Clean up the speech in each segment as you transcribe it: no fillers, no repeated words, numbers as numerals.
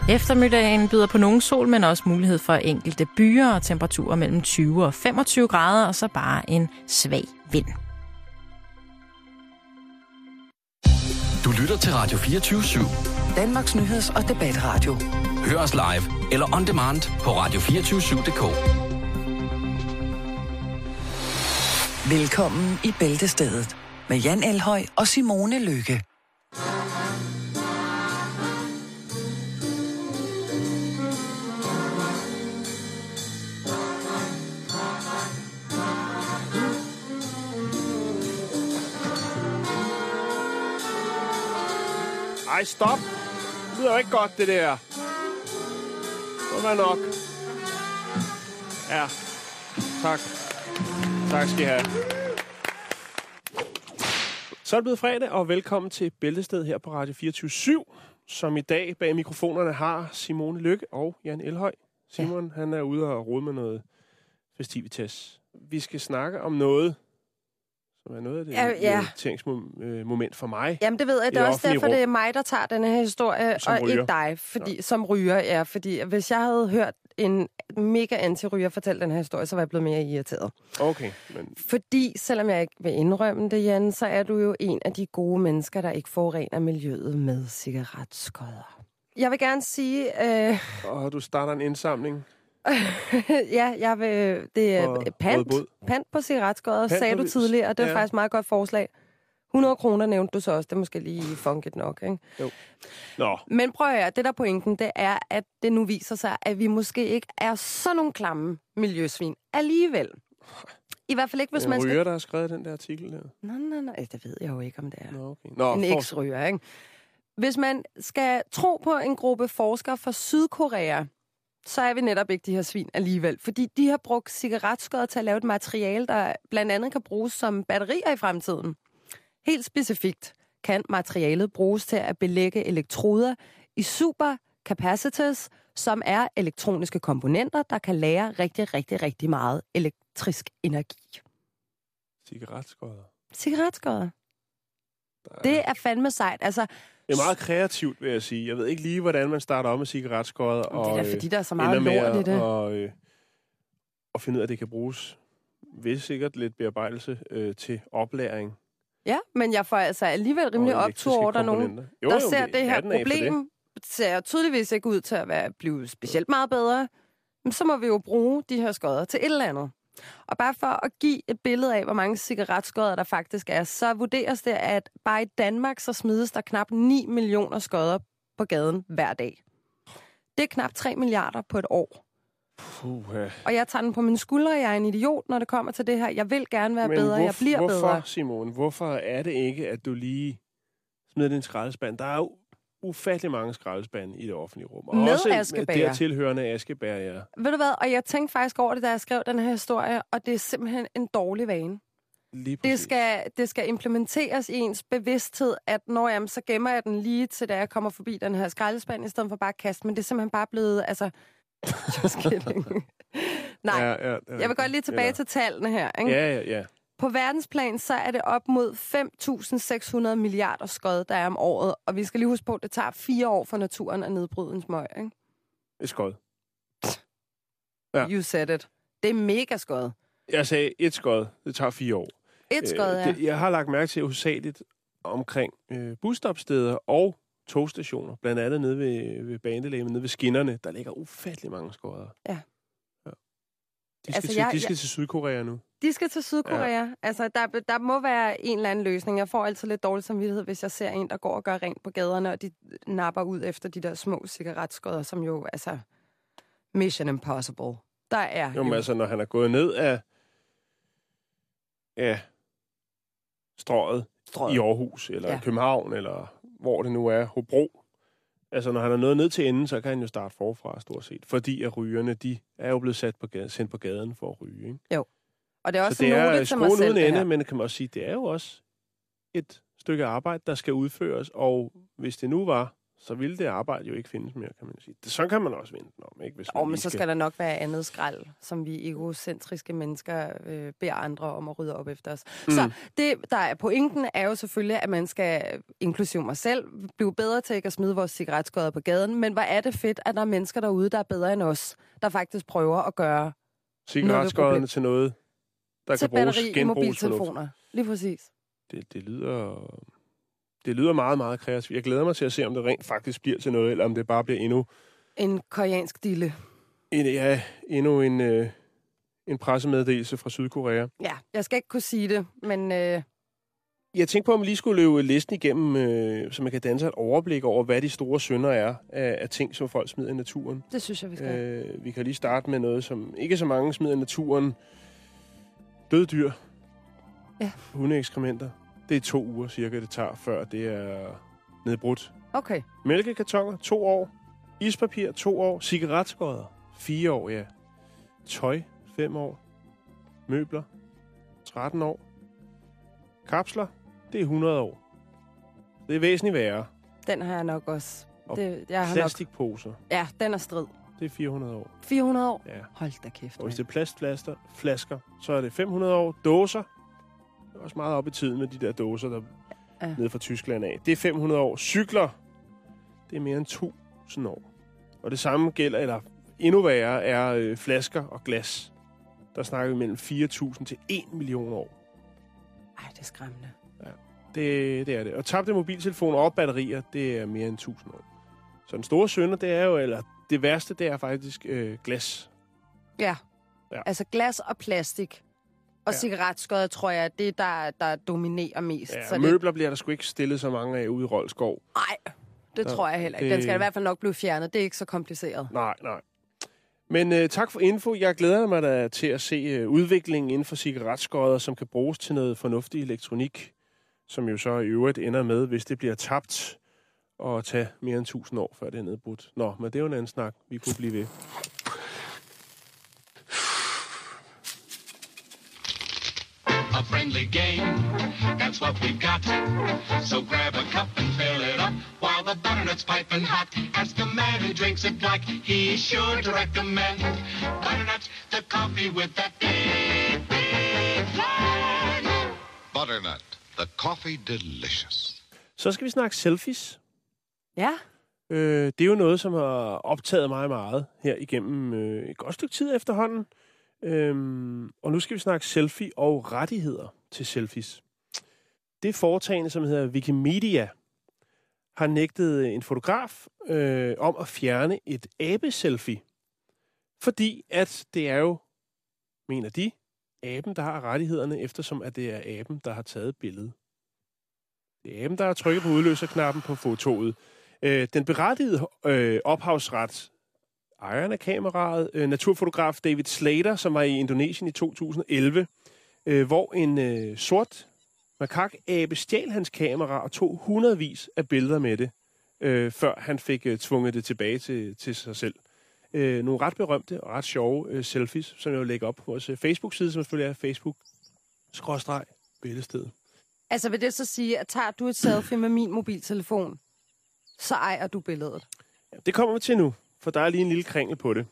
Eftermiddagen byder på nogen sol, men også mulighed for enkelte byer og temperaturer mellem 20 og 25 grader, og så bare en svag vind. Du lytter til Radio 24/7. Danmarks nyheds- og debatradio. Hør os live eller on demand på radio247.dk. Velkommen i Bæltestedet med Jan Elhøj og Simone Lykke. Ej, stop. Det lyder jo ikke godt, det der. Det var nok. Ja. Tak. Tak skal I have. Så er det blevet fredag, og velkommen til Bæltestedet her på Radio 24/7, som i dag bag mikrofonerne har Simone Lykke og Jan Elhøj. Simon, han er ude og rode med noget festivitas. Vi skal snakke om noget, som er noget af det irriteringsmoment for mig. Jamen, det ved jeg. Det er også derfor, det er mig, der tager denne her historie, som og ryger. ikke dig, som ryger. Ja, fordi hvis jeg havde hørt en mega anti-ryger fortælle den her historie, så var jeg blevet mere irriteret. Okay. Men... Fordi, selvom jeg ikke vil indrømme det, Jan, så er du jo en af de gode mennesker, der ikke forurener miljøet med cigaretskodder. Jeg vil gerne sige... du starter en indsamling. Ja, jeg vil... Det er pant på cigaretskodder, sagde du tidligere, og det er faktisk et meget godt forslag. 100 kroner nævnte du så også, det er måske lige funket nok, ikke? Jo. Nå. Men prøv at høre, det der pointen, det er, at det nu viser sig, at vi måske ikke er sådan nogle klamme miljøsvin alligevel. I hvert fald ikke, hvis man skal... ryger, der har skrevet den der artikel der? Nej, det ved jeg jo ikke, om det er. Nå, en eks-ryger, ikke? Hvis man skal tro på en gruppe forskere fra Sydkorea, så er vi netop ikke de her svin alligevel. Fordi de har brugt cigaretskodder til at lave et materiale, der blandt andet kan bruges som batterier i fremtiden. Helt specifikt kan materialet bruges til at belægge elektroder i supercapacitors, som er elektroniske komponenter, der kan lagre rigtig, rigtig, rigtig meget elektrisk energi. Cigaretskodder. Det er fandme sejt. Altså, det er meget kreativt, vil jeg sige. Jeg ved ikke lige, hvordan man starter op med cigaretskodder. Det er da, fordi der er så meget lort i det. Og finde ud af, at det kan bruges ved sikkert lidt bearbejdelse til oplæring. Ja, men jeg får altså alligevel rimelig optur over, der nogen, der ser det her problem, ser tydeligvis ikke ud til at blive specielt meget bedre. Men så må vi jo bruge de her skodder til et eller andet. Og bare for at give et billede af, hvor mange cigaretskodder der faktisk er, så vurderes det, at bare i Danmark så smides der knap 9 millioner skodder på gaden hver dag. Det er knap 3 milliarder på et år. Og jeg tager den på mine skuldre, jeg er en idiot, når det kommer til det her. Jeg vil gerne være bedre, jeg bliver bedre. Hvorfor, Simone, hvorfor er det ikke, at du lige smider din skraldespand? Der er jo ufattelig mange skraldespande i det offentlige rum. Og med også askebæger. Der tilhørende askebæger, ja. Ved du hvad, og jeg tænkte faktisk over det, da jeg skrev den her historie, og det er simpelthen en dårlig vane. Det skal implementeres i ens bevidsthed, at når jeg så gemmer jeg den lige til, da jeg kommer forbi den her skraldespand, i stedet for bare at kaste. Men det er simpelthen bare blevet, altså... Just kidding. Nej, jeg vil godt lige tilbage til tallene her. Ikke? Ja. På verdensplan, så er det op mod 5.600 milliarder skod, der er om året. Og vi skal lige huske på, at det tager 4 år for naturen at nedbryde en smøg, ikke? Et skod. Ja. You said it. Det er mega skod. Jeg sagde et skod. Det tager 4 år. Et skod, ja. Jeg har lagt mærke til hovedsageligt omkring busstopsteder og togstationer. Blandt andet nede ved banelægen, nede ved skinnerne. Der ligger ufattelig mange skodder. Ja. De skal til Sydkorea nu. De skal til Sydkorea. Ja. Altså, der må være en eller anden løsning. Jeg får altid lidt dårlig samvittighed, hvis jeg ser en, der går og gør rent på gaderne, og de napper ud efter de der små cigaretskodder, som jo, altså, Mission Impossible. Der er jo. Altså, når han er gået ned af strøget i Aarhus, eller København, eller hvor det nu er, Hobro. Altså, når han er nået ned til enden, så kan han jo starte forfra, stort set. Fordi at rygerne, de er jo blevet sendt på gaden for at ryge, ikke? Jo. Og det er også så det er skruen uden ende, men kan man også sige, det er jo også et stykke arbejde, der skal udføres. Og hvis det nu var så ville det arbejde jo ikke findes mere, kan man sige. Sådan kan man også vente den om, ikke? Hvis men så skal der nok være andet skrald, som vi egocentriske mennesker beder andre om at rydde op efter os. Så det, der er pointen, er jo selvfølgelig, at man skal, inklusive mig selv, blive bedre til ikke at smide vores cigaretskåder på gaden. Men hvor er det fedt, at der er mennesker derude, der er bedre end os, der faktisk prøver at gøre cigaretskåderne til noget, der til kan bruges mobiltelefoner. Lige præcis. Det lyder meget, meget kreativt. Jeg glæder mig til at se, om det rent faktisk bliver til noget, eller om det bare bliver endnu... En koreansk dille. Endnu en pressemeddelelse fra Sydkorea. Ja, jeg skal ikke kunne sige det, men... Jeg tænkte på, om vi lige skulle løbe listen igennem, så man kan danne sig et overblik over, hvad de store synder er af ting, som folk smider i naturen. Det synes jeg, vi skal. Vi kan lige starte med noget, som ikke så mange smider i naturen. Døde dyr. Ja. Hundeekskrementer. Det er 2 uger cirka, det tager, før det er nedbrudt. Okay. Mælkekartoner, 2 år. Ispapir, 2 år. Cigaretskodder, 4 år, ja. Tøj, 5 år. Møbler, 13 år. Kapsler, det er 100 år. Det er væsentligt værre. Den har jeg nok også. Plastikposer. Ja, den er strid. Det er 400 år. 400 år? Ja. Hold da kæft. Og hvis det er plastflasker, så er det 500 år. Dåser, det er også meget op i tiden med de der dåser, der nede fra Tyskland af. Det er 500 år. Cykler, det er mere end 1000 år. Og det samme gælder, eller endnu værre, er flasker og glas. Der snakker vi mellem 4.000 til 1 million år. Ej, det er skræmmende. Ja, det er det. Og tabte mobiltelefoner og batterier, det er mere end 1000 år. Så den store synder, det er jo, eller det værste, det er faktisk glas. Ja, altså glas og plastik. Og cigaretskåder, tror jeg, det er der dominerer mest. Ja, så møbler bliver der sgu ikke stillet så mange af ude i Roldskov. Nej, det tror jeg heller ikke. Den skal i hvert fald nok blive fjernet. Det er ikke så kompliceret. Nej. Men tak for info. Jeg glæder mig da til at se udviklingen inden for cigaretskodder, som kan bruges til noget fornuftig elektronik, som jo så i øvrigt ender med, hvis det bliver tabt, og tage mere end 1000 år, før det er nedbrudt. Nå, men det er jo en anden snak. Vi kunne blive ved. A friendly game, that's what we've got. So grab a cup and fill it up while the butternut's piping hot. Ask a man who drinks it black, he's sure to recommend butternut, the coffee with that big, big flag. Butternut, the coffee delicious. Så skal vi snakke selfies. Ja. Det er jo noget, som har optaget mig meget her igennem et godt stykke tid efterhånden. Og nu skal vi snakke selfie og rettigheder til selfies. Det foretagende, som hedder Wikimedia, har nægtet en fotograf om at fjerne et abe-selfie. Fordi at det er jo, mener de, aben, der har rettighederne, eftersom at det er aben, der har taget billedet. Det er aben, der har trykket på udløserknappen på fotoet. Den berettigede ophavsret, ejeren af kameraet, naturfotograf David Slater, som var i Indonesien i 2011, hvor en sort makakabe stjal hans kamera og tog hundredvis af billeder med det, før han fik tvunget det tilbage til sig selv. Nogle ret berømte og ret sjove selfies, som jeg vil lægge op på vores Facebook-side, som selvfølgelig er Facebook/billedsted. Altså vil det så sige, at tager du et selfie med min mobiltelefon, så ejer du billedet? Ja, det kommer vi til nu, for der er lige en lille kringel på det.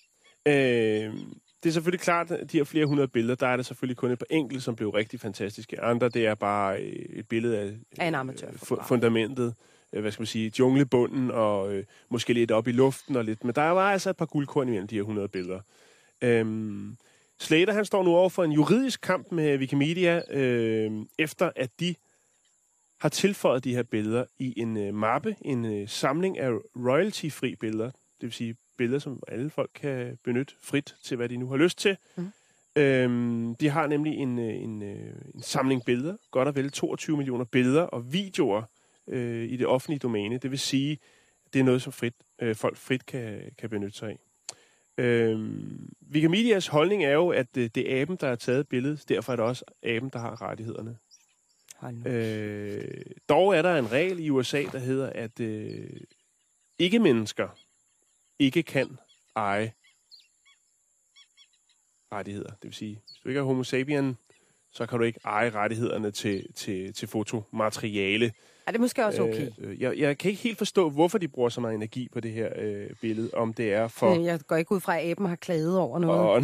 Det er selvfølgelig klart, at de her flere hundrede billeder, der er der selvfølgelig kun et par enkelte, som blev rigtig fantastiske. Andre, det er bare et billede af en amatørfotograf. Fundamentet, hvad skal man sige, djunglebunden og måske lidt op i luften og lidt. Men der var altså et par guldkorn imellem de her 100 billeder. Slater, han står nu over for en juridisk kamp med Wikimedia, efter at de har tilføjet de her billeder i en mappe, en samling af royalty-fri billeder. Det vil sige billeder, som alle folk kan benytte frit til, hvad de nu har lyst til. De har nemlig en samling billeder, godt og vel 22 millioner billeder og videoer i det offentlige domæne. Det vil sige, det er noget, som folk frit kan benytte sig af. Wikimedias holdning er jo, at det er aben, der har taget billedet. Derfor er det også aben, der har rettighederne. Dog er der en regel i USA, der hedder, at ikke-mennesker ikke kan eje rettigheder. Det vil sige, hvis du ikke er homo sapien, så kan du ikke eje rettighederne til fotomateriale. det er måske også okay. Jeg kan ikke helt forstå, hvorfor de bruger så meget energi på det her billede, om det er for... Jeg går ikke ud fra, at aben har klaget over noget.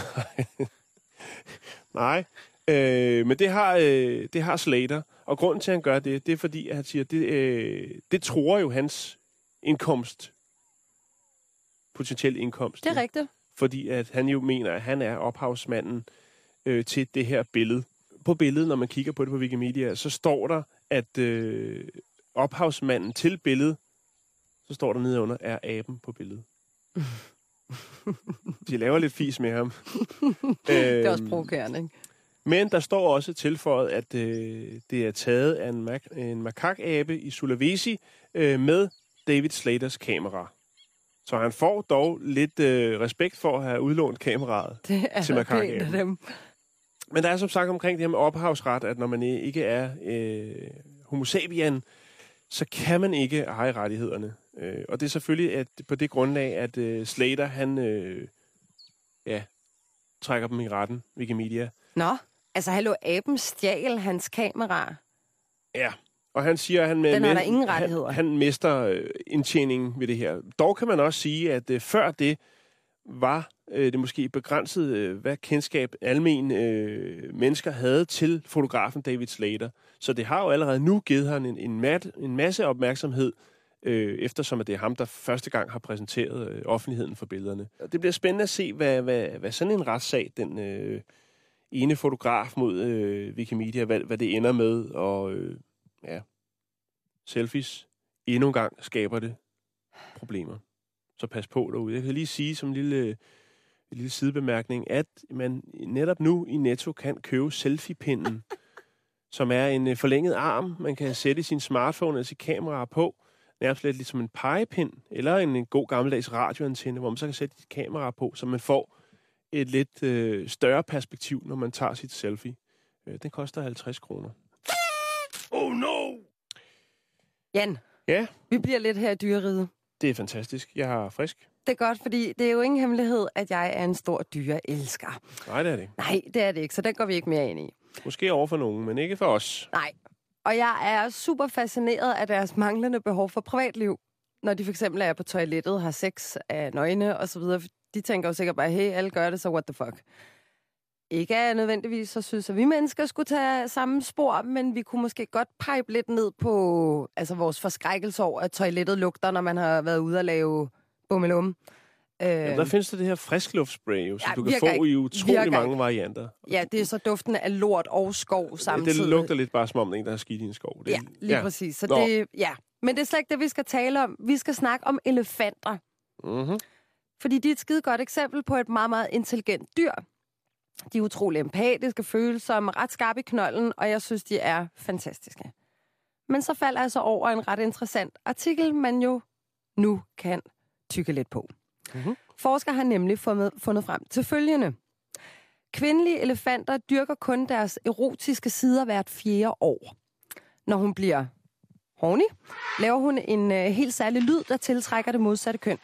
Nej, men det har Slater, og grunden til, at han gør det, det er fordi, at han siger, det tror jo hans indkomst, potentiel indkomst. Det er rigtigt. Fordi at han jo mener, at han er ophavsmanden til det her billede. På billedet, når man kigger på det på Wikimedia, så står der, at ophavsmanden til billedet, så står der nedenunder, er aben på billedet. De laver lidt fis med ham. Det er også provokerende, ikke? Men der står også tilføjet, at det er taget af en makakabe i Sulawesi med David Slaters kamera. Så han får dog lidt respekt for at have udlånt kameraet til makakaben. Men der er som sagt omkring det her med ophavsret, at når man ikke er homo sapien, så kan man ikke eje rettighederne. Og det er selvfølgelig at på det grundlag, at Slater, han trækker dem i retten, Wikimedia. Nå, altså hallo, aben stjal hans kamera. Ja, og han siger, at han mister indtjeningen ved det her. Dog kan man også sige, at før det var det måske begrænset, hvad kendskab almen mennesker havde til fotografen David Slater. Så det har jo allerede nu givet ham en masse opmærksomhed, eftersom at det er ham, der første gang har præsenteret offentligheden for billederne. Det bliver spændende at se, hvad sådan en retssag, den ene fotograf mod Wikimedia, hvad det ender med, og selfies endnu en gang skaber det problemer. Så pas på derude. Jeg kan lige sige som en lille sidebemærkning, at man netop nu i Netto kan købe selfie-pinden, som er en forlænget arm, man kan sætte sin smartphone eller sit kamera på, nærmest lidt som en pegepind, eller en god gammeldags radioantenne, hvor man så kan sætte sit kamera på, så man får et lidt større perspektiv, når man tager sit selfie. Den koster 50 kroner. Oh no! Jan, ja? Vi bliver lidt her i dyreriget. Det er fantastisk. Jeg har frisk. Det er godt, fordi det er jo ingen hemmelighed, at jeg er en stor dyreelsker. Nej, det er det ikke. Nej, det er det ikke, så den går vi ikke mere ind i. Måske over for nogen, men ikke for os. Nej, og jeg er super fascineret af deres manglende behov for privatliv. Når de for eksempel er på toilettet, har sex af nøgne og så videre. De tænker jo sikkert bare, hey, alle gør det, så what the fuck. Ikke er nødvendigvis, så synes at vi mennesker skulle tage samme spor, men vi kunne måske godt pipe lidt ned på vores forskrækkelse over, at toilettet lugter, når man har været ude at lave bummelum. Der findes det her friskluftsspray, jo, så du kan få i utrolig mange varianter. Ja, det er så duften af lort og skov samtidig. Det lugter lidt bare som om, der er skidt i en skov. Ja, lige præcis. Så det, men det er slet ikke det, vi skal tale om. Vi skal snakke om elefanter. Mm-hmm. Fordi de er et skide godt eksempel på et meget, meget intelligent dyr. De er utrolig empatiske, følsomme, ret skarpe i knolden, og jeg synes, de er fantastiske. Men så falder jeg så over en ret interessant artikel, man jo nu kan tykke lidt på. Mm-hmm. Forskere har nemlig fundet frem til følgende. Kvindelige elefanter dyrker kun deres erotiske sider hvert 4 år. Når hun bliver horny, laver hun en helt særlig lyd, der tiltrækker det modsatte køn.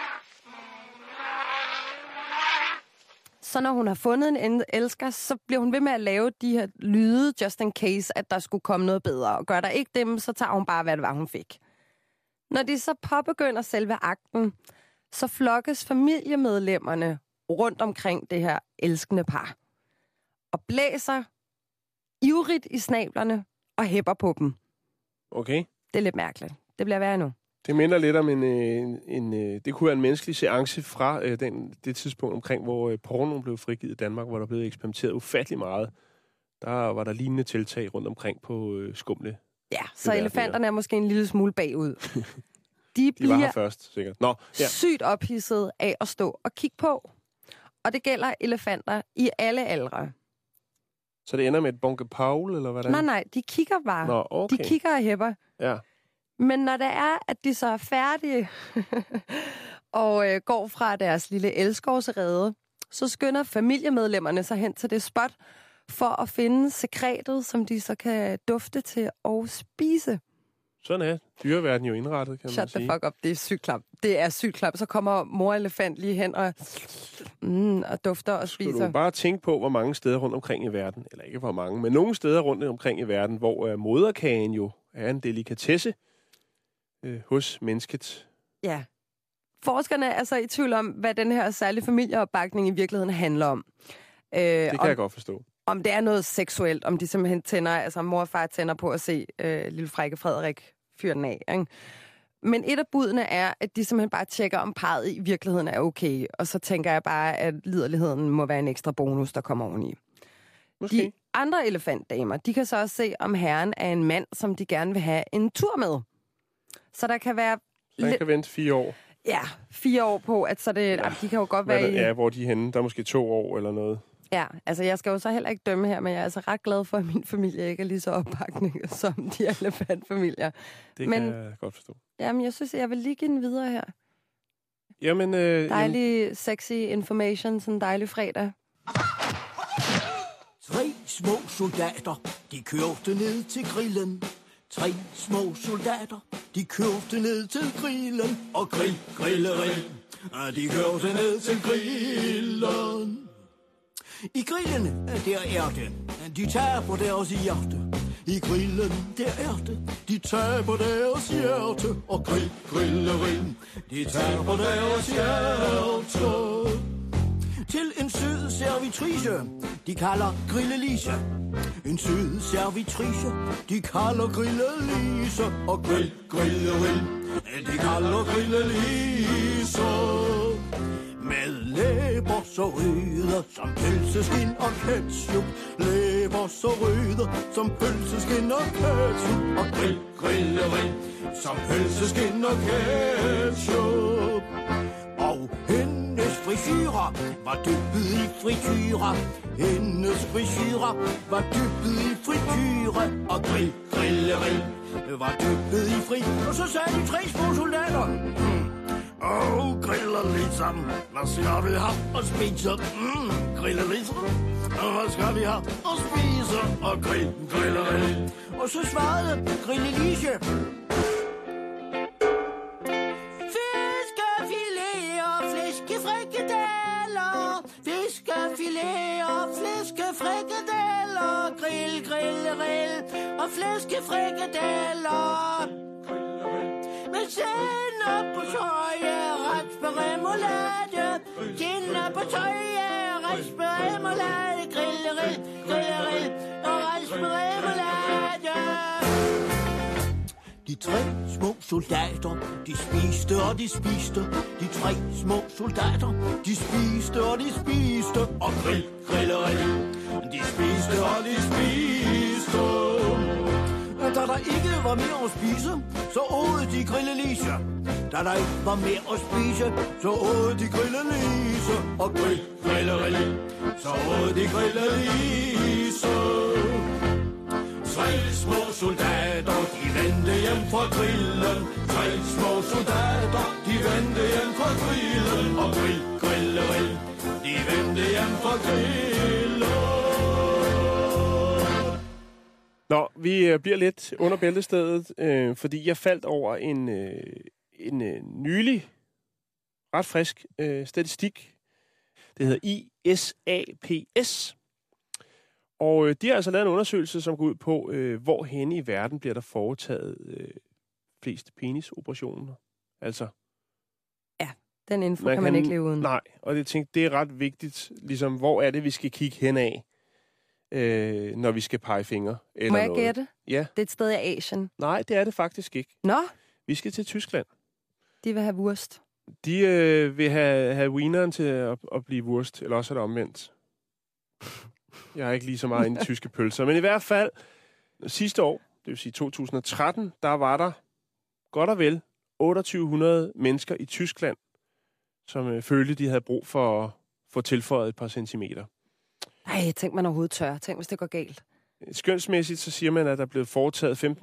Så når hun har fundet en elsker, så bliver hun ved med at lave de her lyde, just in case, at der skulle komme noget bedre. Og gør der ikke dem, så tager hun bare, hvad det var, hun fik. Når de så påbegynder selve akten, så flokkes familiemedlemmerne rundt omkring det her elskende par. Og blæser ivrigt i snablerne og hæpper på dem. Okay. Det er lidt mærkeligt. Det bliver værre nu. Det minder lidt om det kunne være en menneskelig seance fra det tidspunkt omkring, hvor pornoen blev frigivet i Danmark, hvor der blev eksperimenteret ufattelig meget. Der var der lignende tiltag rundt omkring på skumle. Ja, så elefanterne er måske en lille smule bagud. De var her først, sikkert. Nå, ja. Sygt ophidset af at stå og kigge på. Og det gælder elefanter i alle aldre. Så det ender med et bunke Paul, eller hvad det er? Nej, de kigger bare. Nå, okay. De kigger og hæpper. Ja. Men når det er, at de så er færdige og går fra deres lille elskovsrede, så skynder familiemedlemmerne sig hen til det spot for at finde sekretet, som de så kan dufte til og spise. Sådan er dyreverden jo indrettet, kan man sige. Shut the fuck up, det er sygt klap. Det er sygt klap. Så kommer mor elefant lige hen og dufter og spiser. Skal du bare tænke på, hvor mange steder rundt omkring i verden, eller ikke hvor mange, men nogle steder rundt omkring i verden, hvor moderkagen jo er en delikatesse hos mennesket. Ja. Forskerne er så i tvivl om, hvad den her særlige familieopbakning i virkeligheden handler om. Det kan jeg godt forstå. Om det er noget seksuelt, om de simpelthen tænder, altså mor og far tænder på at se lille frække Frederik fyre den af. Ikke? Men et af budene er, at de simpelthen bare tjekker, om parret i virkeligheden er okay. Og så tænker jeg bare, at liderligheden må være en ekstra bonus, der kommer oveni. Måske. De andre elefantdamer, de kan så også se, om herren er en mand, som de gerne vil have en tur med. Så der kan være... Man kan vente 4 år. Ja, 4 år på, at så det... Ja, de kan jo godt være Ja, hvor de er henne. Der er måske 2 år eller noget. Ja, altså jeg skal jo så heller ikke dømme her, men jeg er altså ret glad for, at min familie ikke er lige så opbakning som de elefantfamilier. Det kan jeg godt forstå. Jamen, jeg synes, jeg vil lige give den videre her. Jamen... Dejlig, sexy information, sådan en dejlig fredag. 3 små soldater, de kørte ned til grillen. 3 små soldater, de kørte ned til grillen. Og grillerind, de kørte ned til grillen. I grillen, der er det, de taber deres hjerte. I grillen, der er det, de taber deres hjerte. Og grillerind, de taber deres hjerte. Til en sød servitrice, de kalder Grillelise. En sød servitrice, de kalder Grillelise. Og grillerind, de kalder Grillelise. Med læber så røde som pølseskin og ketchup. Læber så røde som pølseskin og ketchup. Og grillerind som pølseskin og ketchup. Og hendes frisyrer var dyppet i frityrer. Hendes frisyrer var dyppet i frityre. Og grillerind var dyppet i fri. Og så sagde de 3 små soldater. Griller ligesom. Hvad skal vi have at spise? Griller ligesom. Hvad skal vi have at spise? Og griller. Og så svarede Grillelise. Fiskefilet og flæskefrikadeller. Fiskefilet og flæskefrikadeller. Grill. Og flæskefrikadeller. Med sennep på tøje, raspberry-remoulade. Sennep på tøje, raspberry-remoulade. Grillerind og raspberry-remoulade. De 3 små soldater, de spiste og de spiste. De 3 små soldater, de spiste og de spiste. Og grillerind, de spiste og de spiste. Da der ikke var mere at spise, så åd de Grillelise. Da der ikke var mere at spise, så åd de Grillelise. Og grillerind, så åd de Grillelise. 3 små soldater, de vendte hjem fra grillen. 3 små soldater, de vendte hjem fra grillen. Og grillerind, de vendte hjem fra grillen. Nå, vi bliver lidt under bæltestedet, fordi jeg faldt over en nylig, ret frisk statistik. Det hedder ISAPS. Og de har altså lavet en undersøgelse, som går ud på, hvor henne i verden bliver der foretaget flest penisoperationer. Altså. Ja, den info kan man ikke leve uden. Nej, og det er ret vigtigt, ligesom, hvor er det, vi skal kigge hen af, når vi skal pege fingre. Eller må jeg noget. gætte? Ja. Det er et sted i Asien. Nej, det er det faktisk ikke. Nå? Vi skal til Tyskland. De vil have wurst. De vil have wieneren til at blive wurst, eller også er det omvendt. Jeg er ikke lige så meget inde i tyske pølser. Men i hvert fald, sidste år, det vil sige 2013, der var der godt og vel 2800 mennesker i Tyskland, som følte, de havde brug for at få tilføjet et par centimeter. Ej, tænk man overhovedet tør. Tænk, hvis det går galt. Skønsmæssigt, så siger man, at der er blevet foretaget 15.414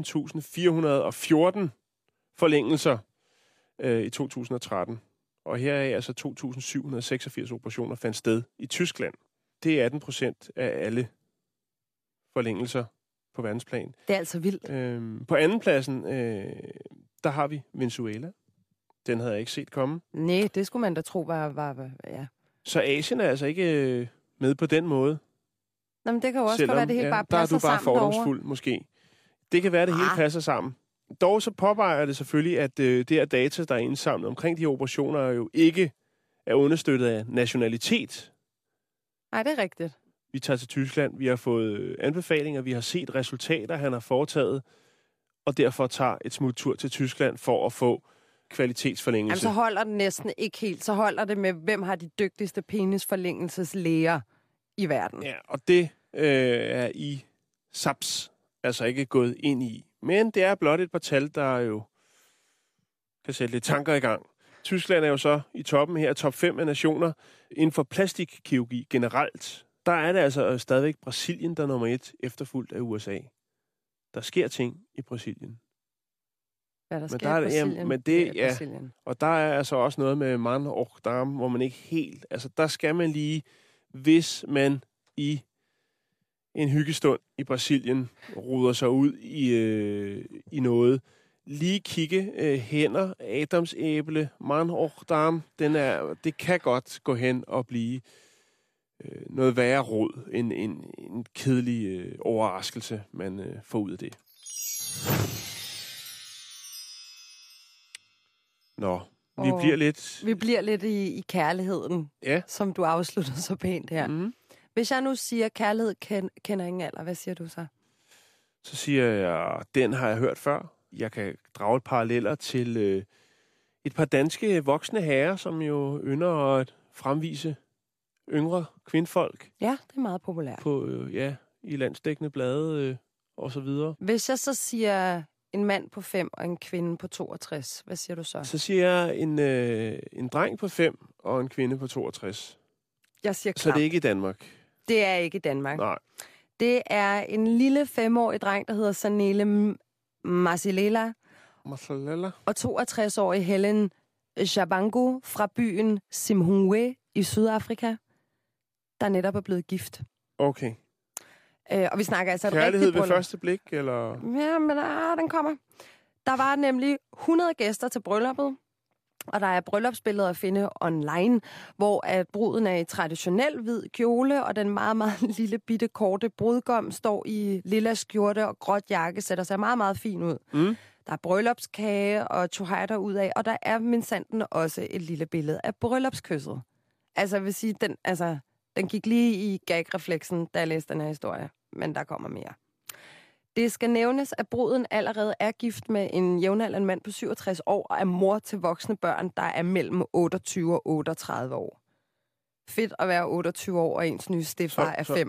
forlængelser i 2013. Og her er altså 2.786 operationer fandt sted i Tyskland. Det er 18% af alle forlængelser på verdensplan. Det er altså vildt. På andenpladsen, der har vi Venezuela. Den havde jeg ikke set komme. Nej, det skulle man da tro var ja. Så Asien er altså ikke med på den måde. Nå, men det kan jo også være, det helt bare der er passer du bare sammen fordomsfuld, måske. Det kan være, at det hele passer sammen. Dog så påpeger det selvfølgelig, at det her data, der er indsamlet omkring de operationer, jo ikke er understøttet af nationalitet. Nej, det er rigtigt. Vi tager til Tyskland, vi har fået anbefalinger, vi har set resultater, han har foretaget, og derfor tager et smuttur til Tyskland for at få kvalitetsforlængelse. Jamen, så holder det næsten ikke helt. Så holder det med, hvem har de dygtigste penisforlængelseslæger i verden. Ja, og det er i SAPS altså ikke gået ind i. Men det er blot et par tal, der jo kan sætte lidt tanker i gang. Tyskland er jo så i toppen her, top 5 af nationer inden for plastikkirurgi generelt. Der er det altså stadigvæk Brasilien, der er nummer 1, efterfulgt af USA. Der sker ting i Brasilien. Ja, der sker i Brasilien. Men det, ja, Brasilien. Og der er altså også noget med mand og dame, hvor man ikke helt... Altså, der skal man lige, hvis man i en hyggestund i Brasilien ruder sig ud i noget, lige kigge hænder, adamsæble, mand og dame, det kan godt gå hen og blive noget værre rod, en kedelig overraskelse, man får ud af det. Nå, vi bliver lidt i kærligheden, ja, som du afsluttede så pænt her. Mm. Hvis jeg nu siger, kærlighed kender ingen alder, hvad siger du så? Så siger jeg, den har jeg hørt før. Jeg kan drage et paralleller til et par danske voksne herrer, som jo ynder at fremvise yngre kvindfolk. Ja, det er meget populært. På, i landsdækkende blade og så videre. Hvis jeg så siger en mand på 5 og en kvinde på 62, hvad siger du så? Så siger jeg en dreng på 5 og en kvinde på 62. Jeg siger klart. Så det er ikke i Danmark? Det er ikke i Danmark. Nej. Det er en lille 5-årig dreng, der hedder Sanele Masilela. Og 62-årig Helen Shabangu fra byen Zimbabwe i Sydafrika, der netop er blevet gift. Okay. Og vi snakker altså kærlighed ved første blik, eller? Ja, men den kommer. Der var nemlig 100 gæster til brylluppet, og der er bryllupsbilleder at finde online, hvor at bruden er i traditionel hvid kjole, og den meget, meget lille, bitte, korte brudgom står i lilla skjorte og gråt jakke, sætter sig meget, meget fin ud. Mm. Der er bryllupskage og tohejder ud af, og der er minsanden også et lille billede af bryllupskysset. Altså, jeg vil sige, den gik lige i gagrefleksen, da jeg læste den her historie, men der kommer mere. Det skal nævnes, at bruden allerede er gift med en jævnaldrende mand på 67 år og er mor til voksne børn, der er mellem 28 og 38 år. Fedt at være 28 år, og ens nye stedfar er 5.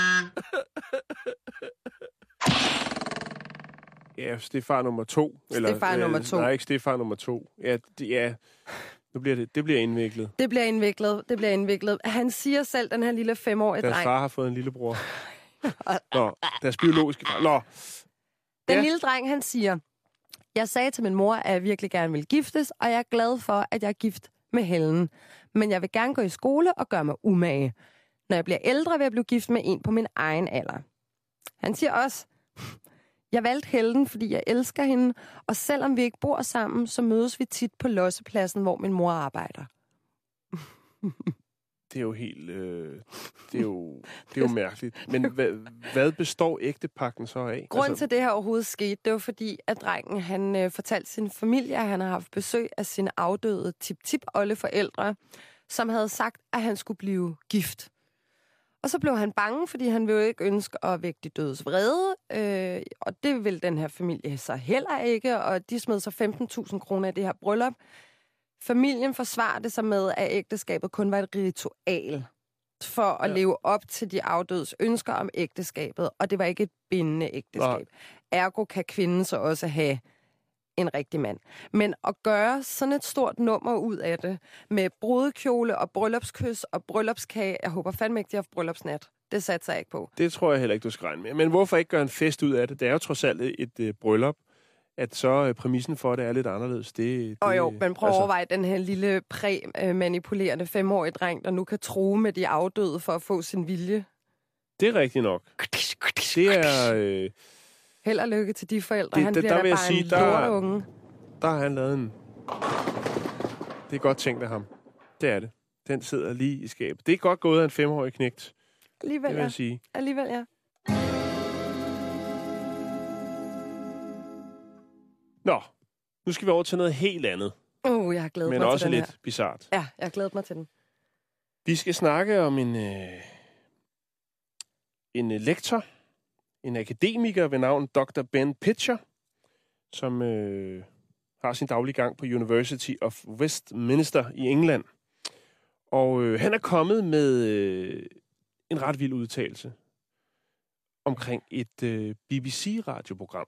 Ja, stedfar nummer 2. Stedfar nummer 2. Nej, ikke stedfar nummer 2. Ja, nu bliver det bliver indviklet. Det bliver indviklet. Han siger selv, den her lille 5-årige dreng. Deres far har fået en lillebror. Nå, deres biologiske far. Nå. Den lille dreng, han siger, jeg sagde til min mor, at jeg virkelig gerne vil giftes, og jeg er glad for, at jeg er gift med Helen. Men jeg vil gerne gå i skole og gøre mig umage. Når jeg bliver ældre, vil jeg blive gift med en på min egen alder. Han siger også, jeg valgte Helen, fordi jeg elsker hende, og selvom vi ikke bor sammen, så mødes vi tit på lossepladsen, hvor min mor arbejder. Det er jo helt... det er jo mærkeligt. Men hvad består ægtepakken så af? Grunden til det her overhovedet skete, det var fordi, at drengen han fortalte sin familie, at han har haft besøg af sine afdøde tip-oldeforældre, som havde sagt, at han skulle blive gift. Og så blev han bange, fordi han ville jo ikke ønske at vække de dødes vrede, og det ville den her familie så heller ikke, og de smed så 15.000 kroner i det her bryllup. Familien forsvarede sig med, at ægteskabet kun var et ritual for at leve op til de afdødes ønsker om ægteskabet, og det var ikke et bindende ægteskab. Ergo kan kvinden så også have en rigtig mand. Men at gøre sådan et stort nummer ud af det, med brudekjole og bryllupskys og bryllupskage, jeg håber fandme ikke, de har haft bryllupsnat. Det satte jeg ikke på. Det tror jeg heller ikke, du skal regne med. Men hvorfor ikke gøre en fest ud af det? Det er jo trods alt et bryllup. At så præmissen for det er lidt anderledes. Men prøv at overveje den her lille præ-manipulerende 5-årige dreng, der nu kan true med de afdøde for at få sin vilje. Det er rigtigt nok. Det er... Held og lykke til de forældre. Han bliver da bare en lorteunge. Der har han lavet en... Det er godt tænkt af ham. Det er det. Den sidder lige i skabet. Det er godt gået af en 5-årig knægt. Alligevel, det vil jeg sige. Alligevel, ja. Nå, nu skal vi over til noget helt andet. Jeg har glædet mig til den her. Men også lidt bizart. Ja, jeg har glædet mig til den. Vi skal snakke om en lektor, en akademiker ved navn Dr. Ben Pitcher, som har sin daglige gang på University of Westminster i England. Og han er kommet med en ret vild udtalelse omkring et BBC-radioprogram,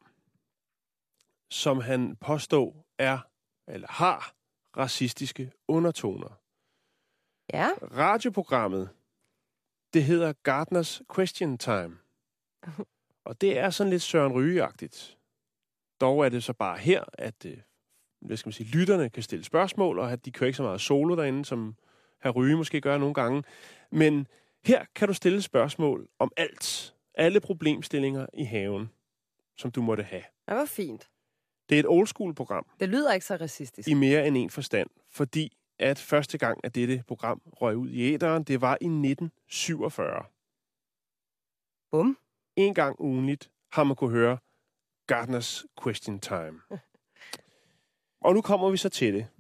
som han påstår har racistiske undertoner. Ja. Radioprogrammet, det hedder Gardeners Question Time. Og det er sådan lidt Søren Ryge-agtigt. Dog er det så bare her, at lytterne kan stille spørgsmål, og at de kører ikke så meget solo derinde, som hr. Ryge måske gør nogle gange. Men her kan du stille spørgsmål om alt. Alle problemstillinger i haven, som du måtte have. Det var fint. Det er et old school program. Det lyder ikke så racistisk. I mere end en forstand, fordi at første gang, at dette program røg ud i æteren, det var i 1947. Bum. En gang ugenligt har man kunne høre Gardeners Question Time. Og nu kommer vi så til det.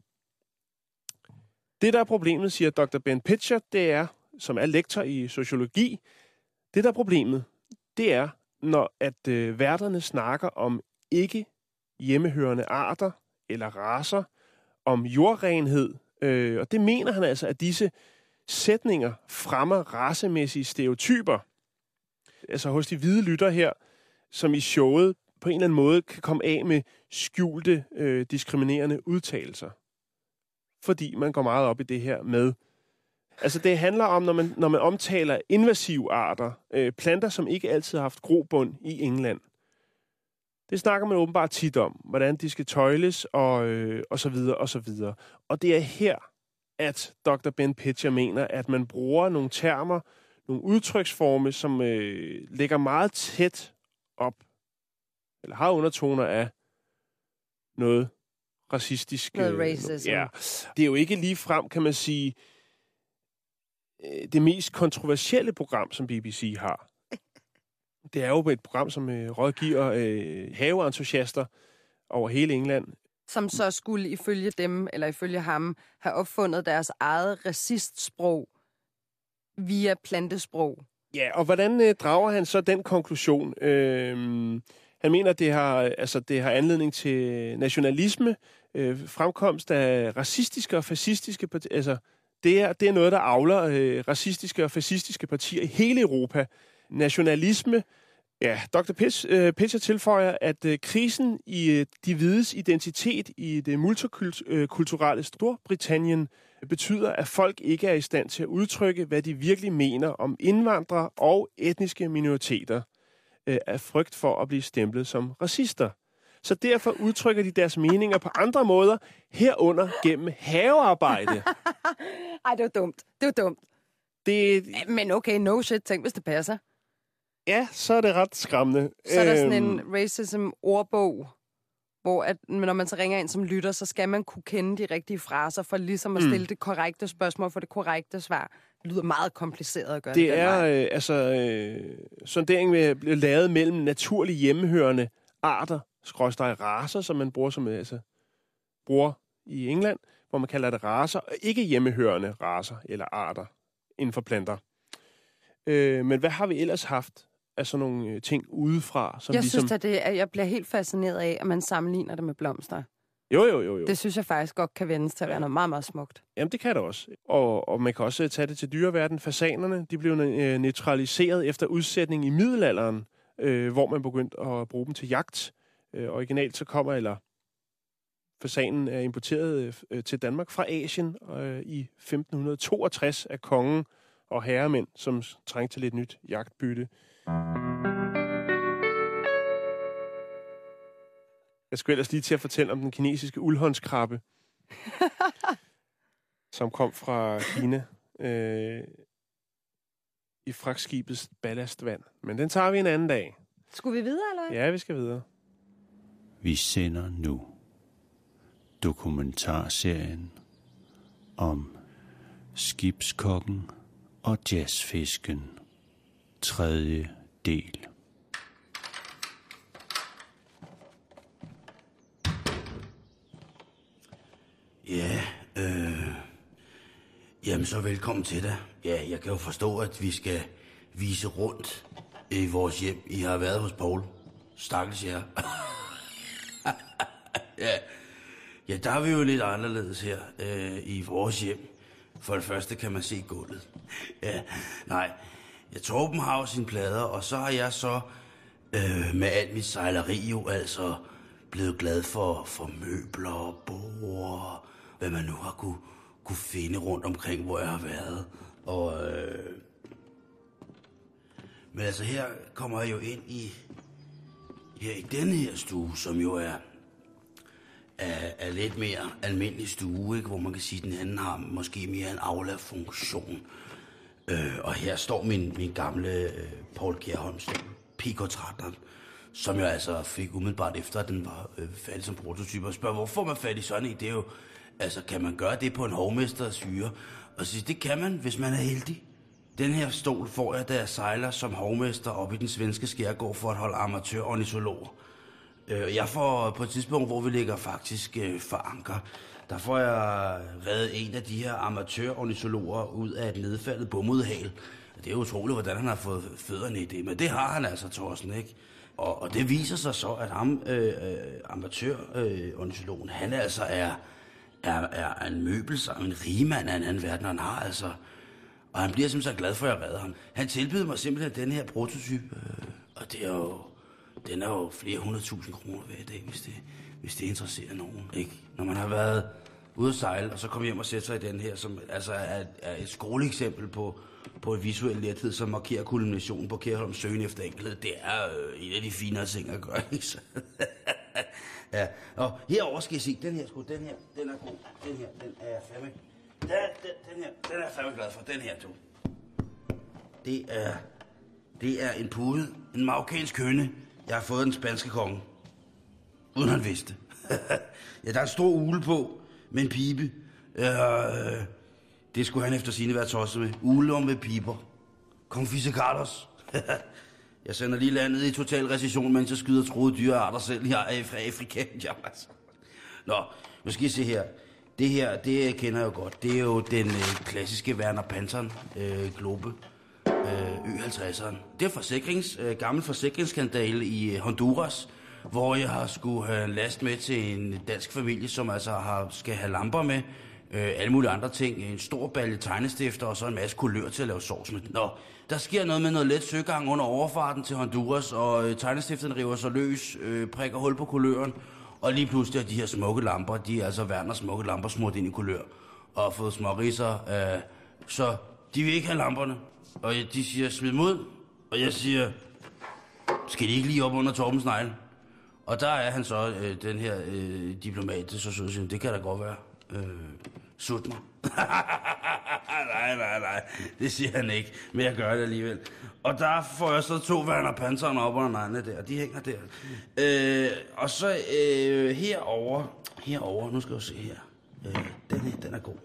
Det, der er problemet, siger Dr. Ben Pitcher, det er, som er lektor i sociologi, det, der er problemet, det er, når at værterne snakker om ikke hjemmehørende arter eller racer, om jordrenhed, og det mener han altså, at disse sætninger fremmer racemæssige stereotyper. Altså hos de hvide lytter her, som i showet på en eller anden måde kan komme af med skjulte, diskriminerende udtalelser. Fordi man går meget op i det her med... Altså det handler om, når man omtaler invasive arter, planter, som ikke altid har haft grobund i England. Det snakker man åbenbart tit om, hvordan de skal tøjles og så videre og så videre. Og det er her, at Dr. Ben Pitcher mener, at man bruger nogle termer, nogle udtryksformer, som ligger meget tæt op, eller har undertoner af noget racistisk. Noget racism. Ja. Det er jo ikke lige frem, kan man sige, det mest kontroversielle program, som BBC har. Det er jo et program, som rådgiver haveentusiaster over hele England. Som så skulle ifølge dem, eller ifølge ham, have opfundet deres eget racistsprog via plantesprog. Ja, og hvordan drager han så den konklusion? Han mener, at det har anledning til nationalisme, fremkomst af racistiske og fascistiske partier. Altså, det er noget, der avler racistiske og fascistiske partier i hele Europa. Nationalisme. Ja, Dr. Pitcher tilføjer, at krisen i de hvides identitet i det multikulturelle Storbritannien betyder, at folk ikke er i stand til at udtrykke, hvad de virkelig mener om indvandrere og etniske minoriteter af frygt for at blive stemplet som racister. Så derfor udtrykker de deres meninger på andre måder, herunder gennem havearbejde. Ej, det var dumt. Men okay, no shit, tænk hvis det passer. Ja, så er det ret skræmmende. Så er der sådan en racism-ordbog, hvor at, når man så ringer ind som lytter, så skal man kunne kende de rigtige fraser for ligesom at stille det korrekte spørgsmål for det korrekte svar. Det lyder meget kompliceret at gøre det. Det er sonderingen med blive lavet mellem naturligt hjemmehørende arter, racer, som man bruger bruger i England, hvor man kalder det racer, og ikke hjemmehørende racer eller arter inden for planter. Men hvad har vi ellers haft af sådan nogle ting udefra? Som synes, at jeg bliver helt fascineret af, at man sammenligner det med blomster. Jo. Det synes jeg faktisk godt kan vendes til at være noget meget, meget smukt. Jamen, det kan det også. Og man kan også tage det til dyreverdenen. Fasanerne, de blev neutraliseret efter udsætning i middelalderen, hvor man begyndte at bruge dem til jagt. Originalt så fasanen er importeret til Danmark fra Asien i 1562 af kongen og herremænd, som trængte til lidt nyt jagtbytte. Jeg skulle ellers lige til at fortælle om den kinesiske uldhåndskrabbe, som kom fra Kina i fragtskibets ballastvand. Men den tager vi en anden dag. Skulle vi videre, eller? Ja, vi skal videre. Vi sender nu dokumentarserien om skibskokken og jazzfisken. 3. del. Ja, jamen så velkommen til dig. Ja, jeg kan jo forstå, at vi skal vise rundt i vores hjem. I har været hos Poul. Stakkels jer. Ja, der er vi jo lidt anderledes her i vores hjem. For det første kan man se gulvet. Ja, nej. Torben har jo sine plader, og så har jeg så med alt mit sejleri jo altså blevet glad for møbler, bord, hvad man nu har kunne finde rundt omkring, hvor jeg har været. Og men altså her kommer jeg jo ind i denne her stue, som jo er lidt mere almindelig stue, ikke? Hvor man kan sige, at den anden har måske mere en aula-funktion. Og her står min gamle Paul Kjærholms Pico-13, som jeg altså fik umiddelbart efter, at den var færdig som prototype. Og spørger, hvorfor man færdig sådan en? Det er jo, altså kan man gøre det på en hovmesters hyre? Og så det kan man, hvis man er heldig. Den her stol får jeg, da jeg sejler som hovmester op i den svenske skærgård for at holde amatør-ornitologer. Jeg får på et tidspunkt, hvor vi ligger faktisk for anker, der får jeg reddet en af de her amatør-ornitologer ud af et nedfaldet bomudhal. Det er jo utroligt, hvordan han har fået fødderne i det, men det har han altså, Thorsten, ikke? Og det viser sig så, at ham, amatør-ornitologen, han altså er en møbelsam, en rigmand af en anden verden, han har altså. Og han bliver simpelthen så glad for, at jeg redder ham. Han tilbyder mig simpelthen den her prototype, og det er jo... Den er jo flere 100.000 kroner hver dag, hvis det interesserer nogen, ikke? Når man har været ude at sejle, og så kommer hjem og sætter sig i den her, som altså er et skoleeksempel på et visuel lethed, som markerer kulminationen på Kjærholms søgen efter enkelhed. Det er en af de finere ting at gøre, ikke? Ja, og herover skal I se, den her, den er god. Den her, den er jeg fandme... Den er jeg fandme glad for, den her, du. Det er en pude, en marokkansk høne. Jeg har fået den spanske konge. Uden han vidste. Ja, der er en stor ule på, med en pibe. Det skulle han efter sine være tosset med. Ule med piber. Confise Carlos. Jeg sender lige landet i total recession, mens jeg skyder troede dyrearter selv. Jeg er fra Afrika. Nå, nu skal I se her. Det her, det kender jeg jo godt. Det er jo den klassiske Werner Panton Globe. Ø50'eren. Det er gammel forsikringsskandale i Honduras, hvor jeg har skulle have en last med til en dansk familie, som altså skal have lamper med, alle mulige andre ting, en stor balje tegnestifter og så en masse kulør til at lave sovs med. Nå, der sker noget med noget let søgang under overfarten til Honduras, og tegnestiften river sig løs, prikker hul på kuløren, og lige pludselig er de her smukke lamper, de er altså Werners smukke lamper smurt ind i kulør, og har fået småriser, så de vil ikke have lamperne. Og de siger, smid dem ud, og jeg siger, skal de ikke lige op under Torbens negle? Og der er han så, den her diplomat, så siger, det kan da godt være. Sut mig. Nej, det siger han ikke, men jeg gør det alligevel. Og der får jeg så 2 Werner Panton op under neglene der, de hænger der. Og så herover, nu skal jeg se her. Den her, den er god.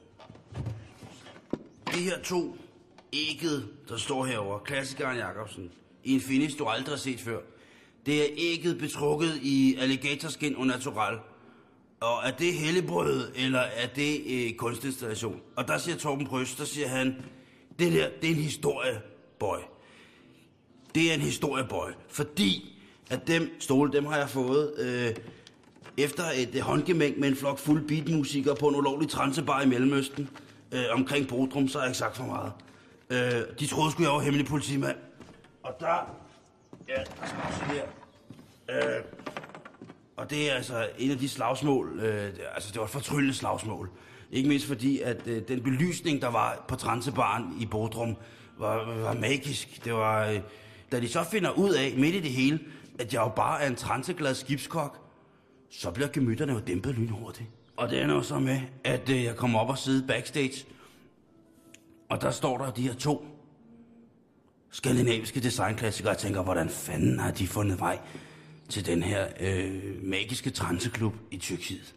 De her 2 ægget, der står herovre, klassikeren Jacobsen, i en finish, du aldrig har set før. Det er ægget betrukket i alligatorskin og natural. Og er det helligbrød, eller er det kunstinstallation? Og der siger Torben Prøs, der siger han, det der, det er en historiebøj. Det er en historiebøj, fordi at dem har jeg fået efter et håndgemæng med en flok fuld beatmusikere på en ulovlig trancebar i Mellemøsten. Omkring Bodrum, så har jeg ikke sagt for meget. De troede sgu, jeg var hemmelig politimand. Og der skal man se her. Og det er altså en af de slagsmål, det var et fortryllende slagsmål. Ikke mindst fordi, at den belysning, der var på Transebaren i Bodrum, var magisk. Det var, da de så finder ud af, midt i det hele, at jeg jo bare er en transeglad skibskok, så bliver gemytterne jo dæmpet lynhurtigt. Og det ender jo så med, at jeg kommer op og sidder backstage, og der står der de her 2 skandinaviske designklassikere, og jeg tænker, hvordan fanden har de fundet vej til den her magiske transeklub i Tyrkiet?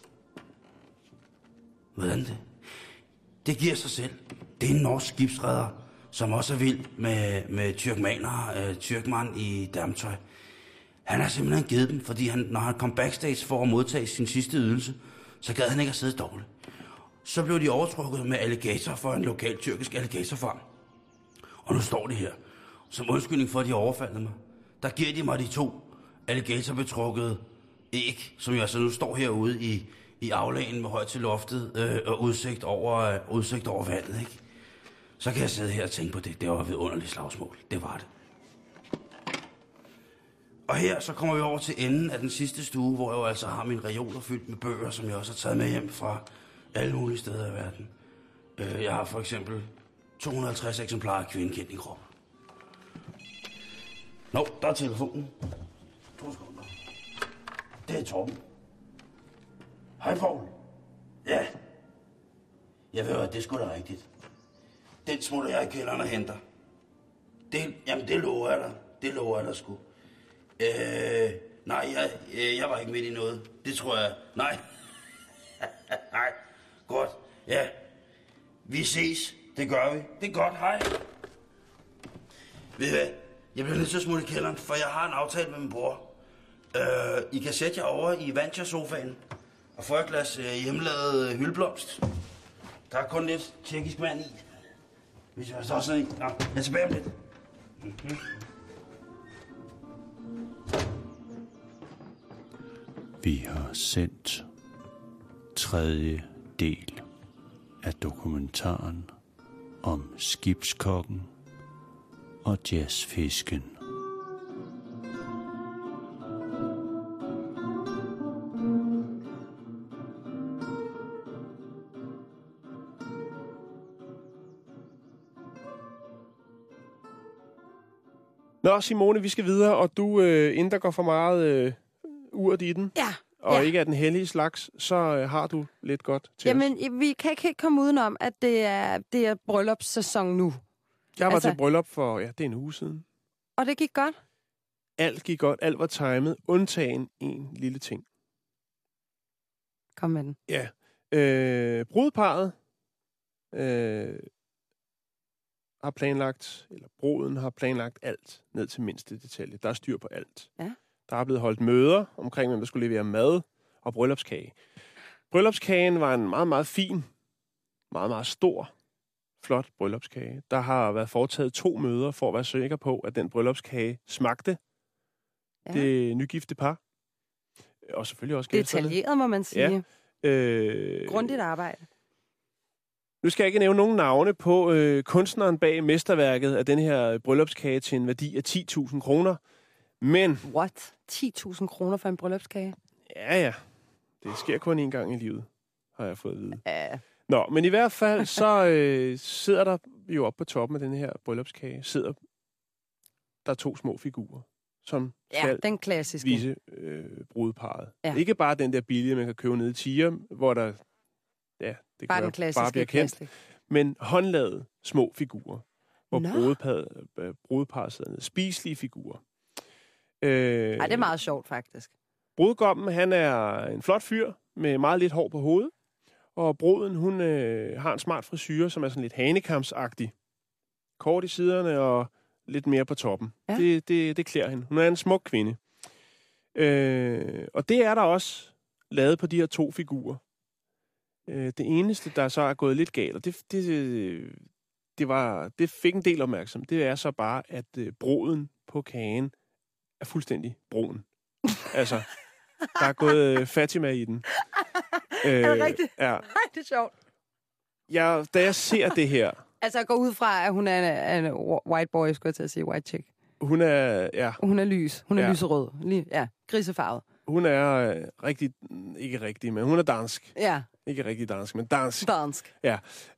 Hvordan det? Det giver sig selv. Det er en norsk skibsredder, som også er vild med tyrkmanere, tyrkmand i dametøj. Han har simpelthen givet dem, fordi når han kom backstage for at modtage sin sidste ydelse, så gad han ikke at sidde dårligt. Så blev de overtrukket med alligator for en lokal tyrkisk alligatorfarm. Og nu står de her. Som undskyldning for, at de overfaldet mig. Der giver de mig de 2 alligatorbetrukkede æg, som jeg så nu står herude i aflagen med højt til loftet og udsigt over vandet, ikke? Så kan jeg sidde her og tænke på det. Det var et vidunderligt slagsmål. Det var det. Og her så kommer vi over til enden af den sidste stue, hvor jeg jo altså har min reoler fyldt med bøger, som jeg også har taget med hjem fra alle mulige steder i verden. Jeg har for eksempel 250 eksemplarer af Kvinden kendt i krop. Nå, der er telefonen. 2 sekunder. Det er Torben. Hej, Poul. Ja. Jeg ved, at det er sgu da rigtigt. Den smutter jeg i kælderen og henter. Det lover jeg dig. Det lover jeg dig sgu. Nej, jeg var ikke midt i noget. Det tror jeg. Nej. Nej. Godt. Ja. Vi ses. Det gør vi. Det er godt. Hej. Ved I hvad? Jeg bliver nødt til at smutte i kælderen, for jeg har en aftale med min bror. I kan sætte jer over i Vancha-sofaen og få et glas hjemmelavet hyldeblomst. Der er kun lidt tjekkisk vand i. Hvis jeg står sådan en. Nå, jeg er tilbage om lidt. Mm-hmm. Vi har sendt 3. del af dokumentaren om skibskokken og jazzfisken. Nå, Simone, vi skal videre, og du, inden der går for meget urt i den, og ikke er den hellige slags, så har du lidt godt til os. Jamen, vi kan ikke komme udenom, at det er bryllupssæson nu. Jeg var til bryllup for, det er en uge siden. Og det gik godt? Alt gik godt, alt var timet, undtagen en lille ting. Kom med den. Ja. Brudeparret har planlagt, eller bruden har planlagt alt ned til mindste detalje. Der er styr på alt. Ja. Der er blevet holdt møder omkring, hvem der skulle levere mad og bryllupskage. Bryllupskagen var en meget, meget fin, meget, meget stor, flot bryllupskage. Der har været foretaget 2 møder for at være sikker på, at den bryllupskage smagte det nygifte par. Og selvfølgelig også gæsterne. Detaljeret, må man sige. Ja. Grundigt arbejde. Nu skal jeg ikke nævne nogen navne på kunstneren bag mesterværket af den her bryllupskage til en værdi af 10.000 kroner. Men... What? 10.000 kroner for en bryllupskage? Ja. Det sker kun én gang i livet, har jeg fået at vide. Ja. Nå, men i hvert fald, så sidder der jo oppe på toppen af den her bryllupskage, sidder der 2 små figurer, som skal den klassiske. Vise brudeparret. Ja. Ikke bare den der billige, man kan købe nede i Tiger, hvor der... Ja, det bare kan den klassiske bare blive kendt. Men håndlavede små figurer, hvor brudeparret sidder nede. Spiselige figurer. Det er meget sjovt, faktisk. Brudgommen, han er en flot fyr med meget lidt hår på hovedet. Og bruden, hun har en smart frisyre, som er sådan lidt hanekamsagtig. Kort i siderne og lidt mere på toppen. Ja. Det klæder hende. Hun er en smuk kvinde. Og det er der også lavet på de her 2 figurer. Det eneste, der så er gået lidt galt, og det fik en del opmærksomhed, det er så bare, at bruden på kagen er fuldstændig brun. Altså, der er gået Fatima i den. Er det rigtigt? Ja. Nej, det er sjovt. Da jeg ser det her... Altså, jeg går ud fra, at hun er en white boy, skulle jeg til at sige, white chick. Hun er, Hun er lys. Hun er lyserød. Grisefarvet. Hun er ikke rigtig, men hun er dansk. Ja. Ikke rigtig dansk, men dansk. Dansk. Ja.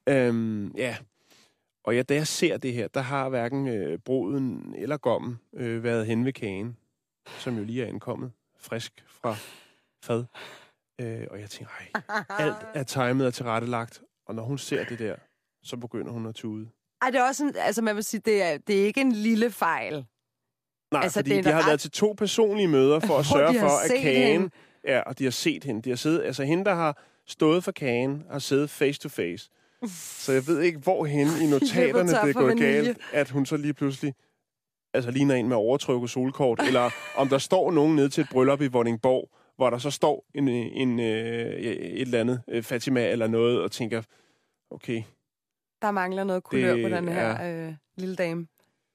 Og da jeg ser det her, der har hverken bruden eller gommen været hen ved kagen, som jo lige er ankommet frisk fra fad. Og jeg tænker, alt er timet og tilrettelagt. Og når hun ser det der, så begynder hun at tude. Det er også altså man vil sige, det er ikke en lille fejl. Nej, altså, fordi de har været til 2 personlige møder for at sørge for, at kagen... Hende. Ja, og de har set hende. De har siddet, altså hende, der har stået for kagen, har siddet face to face. Så jeg ved ikke, hvor henne i notaterne det er gået galt, at hun så lige pludselig ligner en med overtryk og solkort, eller om der står nogen nede til et bryllup i Vordingborg hvor der så står et eller andet Fatima eller noget, og tænker, okay. Der mangler noget kulør på den her lille dame.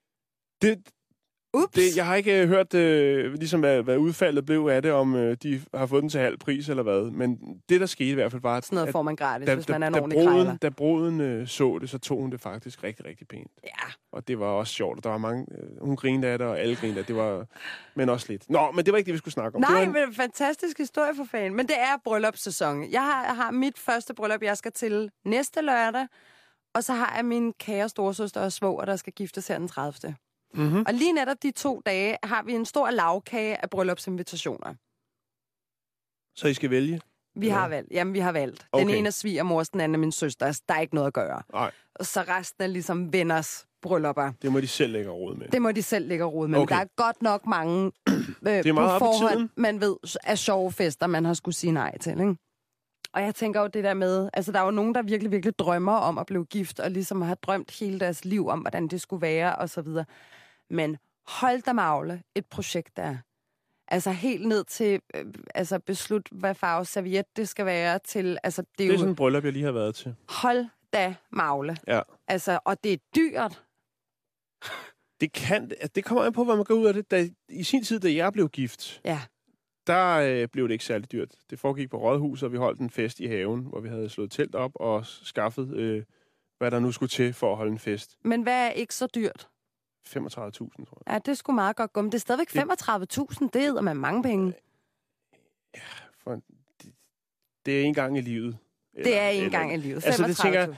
Jeg har ikke hørt, ligesom hvad udfaldet blev af det, om de har fået den til halv pris eller hvad. Men det, der skete i hvert fald, var, sådan noget får man gratis, hvis man er en ordentlig krejler. Da bruden så det, så tog hun det faktisk rigtig, rigtig pænt. Ja. Og det var også sjovt, og der var mange... hun grinede af det, og alle grinede af det. Var, men også lidt. Nå, men det var ikke det, vi skulle snakke om. Nej, men fantastisk historie for fanden. Men det er bryllupssæson. Jeg har mit første bryllup, jeg skal til næste lørdag. Og så har jeg min kære storesøster og svoger, der skal giftes her den 30. Mm-hmm. Og lige netop de 2 dage har vi en stor lavkage af bryllupsinvitationer. Så I skal vælge? Vi har valgt. Jamen, vi har valgt. Okay. Den ene er svigermors, den anden er min søster. Der er ikke noget at gøre. Nej. Og så resten er ligesom venners bryllupper. Det må de selv lægge råd med. Det må de selv lægge råd med. Okay. Men der er godt nok mange det er meget på forhånd, man ved, af sjove fester, man har skulle sige nej til, ikke? Og jeg tænker jo det der med, altså der er jo nogen, der virkelig, virkelig drømmer om at blive gift, og ligesom har drømt hele deres liv om, hvordan det skulle være, og så videre. Men hold da magle et projekt der. Altså helt ned til, beslut, hvad farve serviet det skal være til. Altså, det er jo sådan en bryllup, jeg lige har været til. Hold da magle. Ja. Altså, og det er dyrt. Det kommer an på, hvad man går ud af det. I sin tid, da jeg blev gift, der blev det ikke særlig dyrt. Det foregik på Rådhuset, og vi holdt en fest i haven, hvor vi havde slået telt op og skaffet, hvad der nu skulle til for at holde en fest. Men hvad er ikke så dyrt? 35.000, tror jeg. Ja, det skulle meget godt gå. Men det er stadigvæk 35.000, det er med mange penge. Ja, det er en gang i livet. Det er en gang i livet. 35.000. Altså, det tænker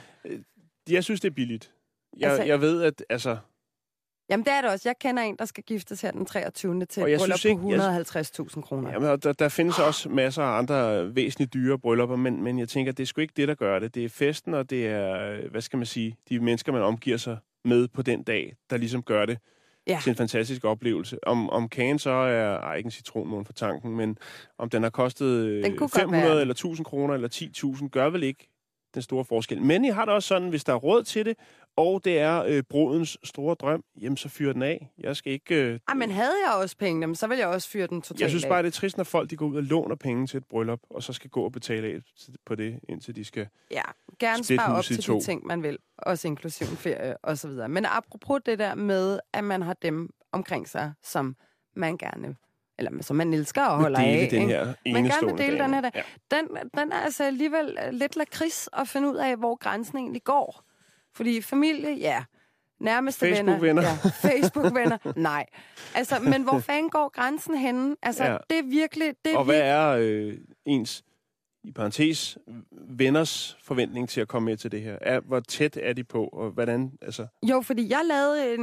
jeg synes, det er billigt. Jeg ved, at altså... Jamen, det er det også. Jeg kender en, der skal giftes her den 23. til et bryllup på 150.000 kroner. Jamen, der findes også masser af andre væsentligt dyre bryllupper, men jeg tænker, det er sgu ikke det, der gør det. Det er festen, og det er, hvad skal man sige, de mennesker, man omgiver sig med på den dag, der ligesom gør det til en fantastisk oplevelse. Om kagen så er ikke en citronmåne for tanken, men om den har kostet 500 eller 1.000 kroner eller 10.000, gør vel ikke den store forskel. Men jeg har det også sådan, hvis der er råd til det, og det er brudens store drøm, jamen så fyr den af. Jeg skal ikke... men havde jeg også penge, så vil jeg også fyre den totalt af. Jeg synes bare, det er trist, når folk de går ud og låner penge til et bryllup, og så skal gå og betale af på det, indtil de skal... Ja, gerne spare op til de ting, man vil. Også inklusiv ferie og så videre. Men apropos det der med, at man har dem omkring sig, som man gerne... Eller som man elsker og holder af. Den her man gerne vil dele den her. Ja. Den er altså alligevel lidt lakrids at finde ud af, hvor grænsen egentlig går. Fordi familie, nærmeste Facebook-venner. Facebook-venner, nej. Altså, men hvor fanden går grænsen henne? Altså, det er virkelig... Og hvad er ens, i parentes, venners forventning til at komme med til det her? Hvor tæt er de på, og hvordan, altså... Jo, fordi jeg lavede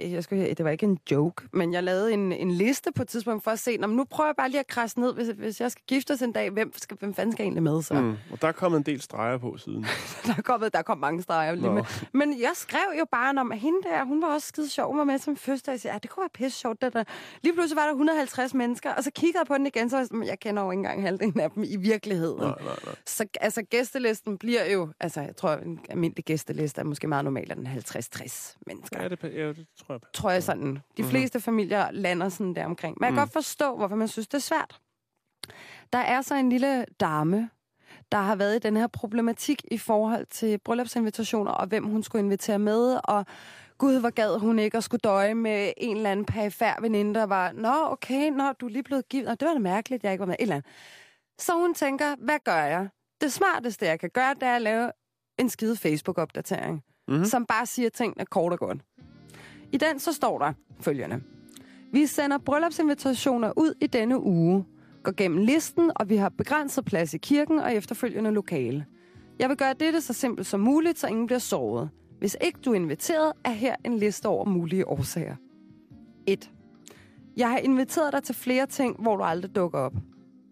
det var ikke en joke, men jeg lavede en liste på et tidspunkt for at se, nu prøver jeg bare lige at krasse ned, hvis jeg skal giftes en dag, hvem fanden skal egentlig med så? Og der er kommet en del streger på siden. der kom mange streger lige med. Men jeg skrev jo bare om, at hende der, hun var også skide sjov, hun var med som første, og jeg sagde, det kunne være pisse sjovt, det der. Lige pludselig var der 150 mennesker, og så kiggede jeg på den igen, så jeg kender jo ikke engang halvdelen af dem i virkeligheden. Nej. Så altså, gæstelisten bliver jo... Altså, jeg tror, en almindelig gæsteliste er måske meget normalt, at den 50-60 mennesker. Ja, det tror jeg. Tror jeg sådan. De fleste familier lander sådan der omkring. Men jeg kan godt forstå, hvorfor man synes, det er svært. Der er så en lille dame, der har været i den her problematik i forhold til bryllupsinvitationer, og hvem hun skulle invitere med, og gud, hvor gad hun ikke at skulle døje med en eller anden perifær veninde, der var, du er lige blevet givet, og det var da mærkeligt, jeg ikke var med, et eller andet. Så hun tænker, hvad gør jeg? Det smarteste, jeg kan gøre, det er at lave en skide Facebook-opdatering, som bare siger tingene kort og godt. I den så står der følgende. Vi sender bryllupsinvitationer ud i denne uge, går gennem listen, og vi har begrænset plads i kirken og efterfølgende lokale. Jeg vil gøre dette så simpelt som muligt, så ingen bliver såret. Hvis ikke du er inviteret, er her en liste over mulige årsager. 1. Jeg har inviteret dig til flere ting, hvor du aldrig dukker op.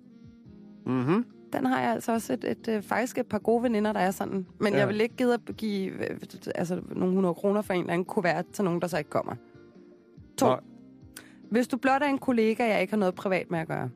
Den har jeg altså også faktisk et par gode veninder, der er sådan. Men jeg vil ikke gide at give nogle 100 kroner for en eller anden kuvert til nogen, der så ikke kommer. 2. Nej. Hvis du blot er en kollega, jeg ikke har noget privat med at gøre.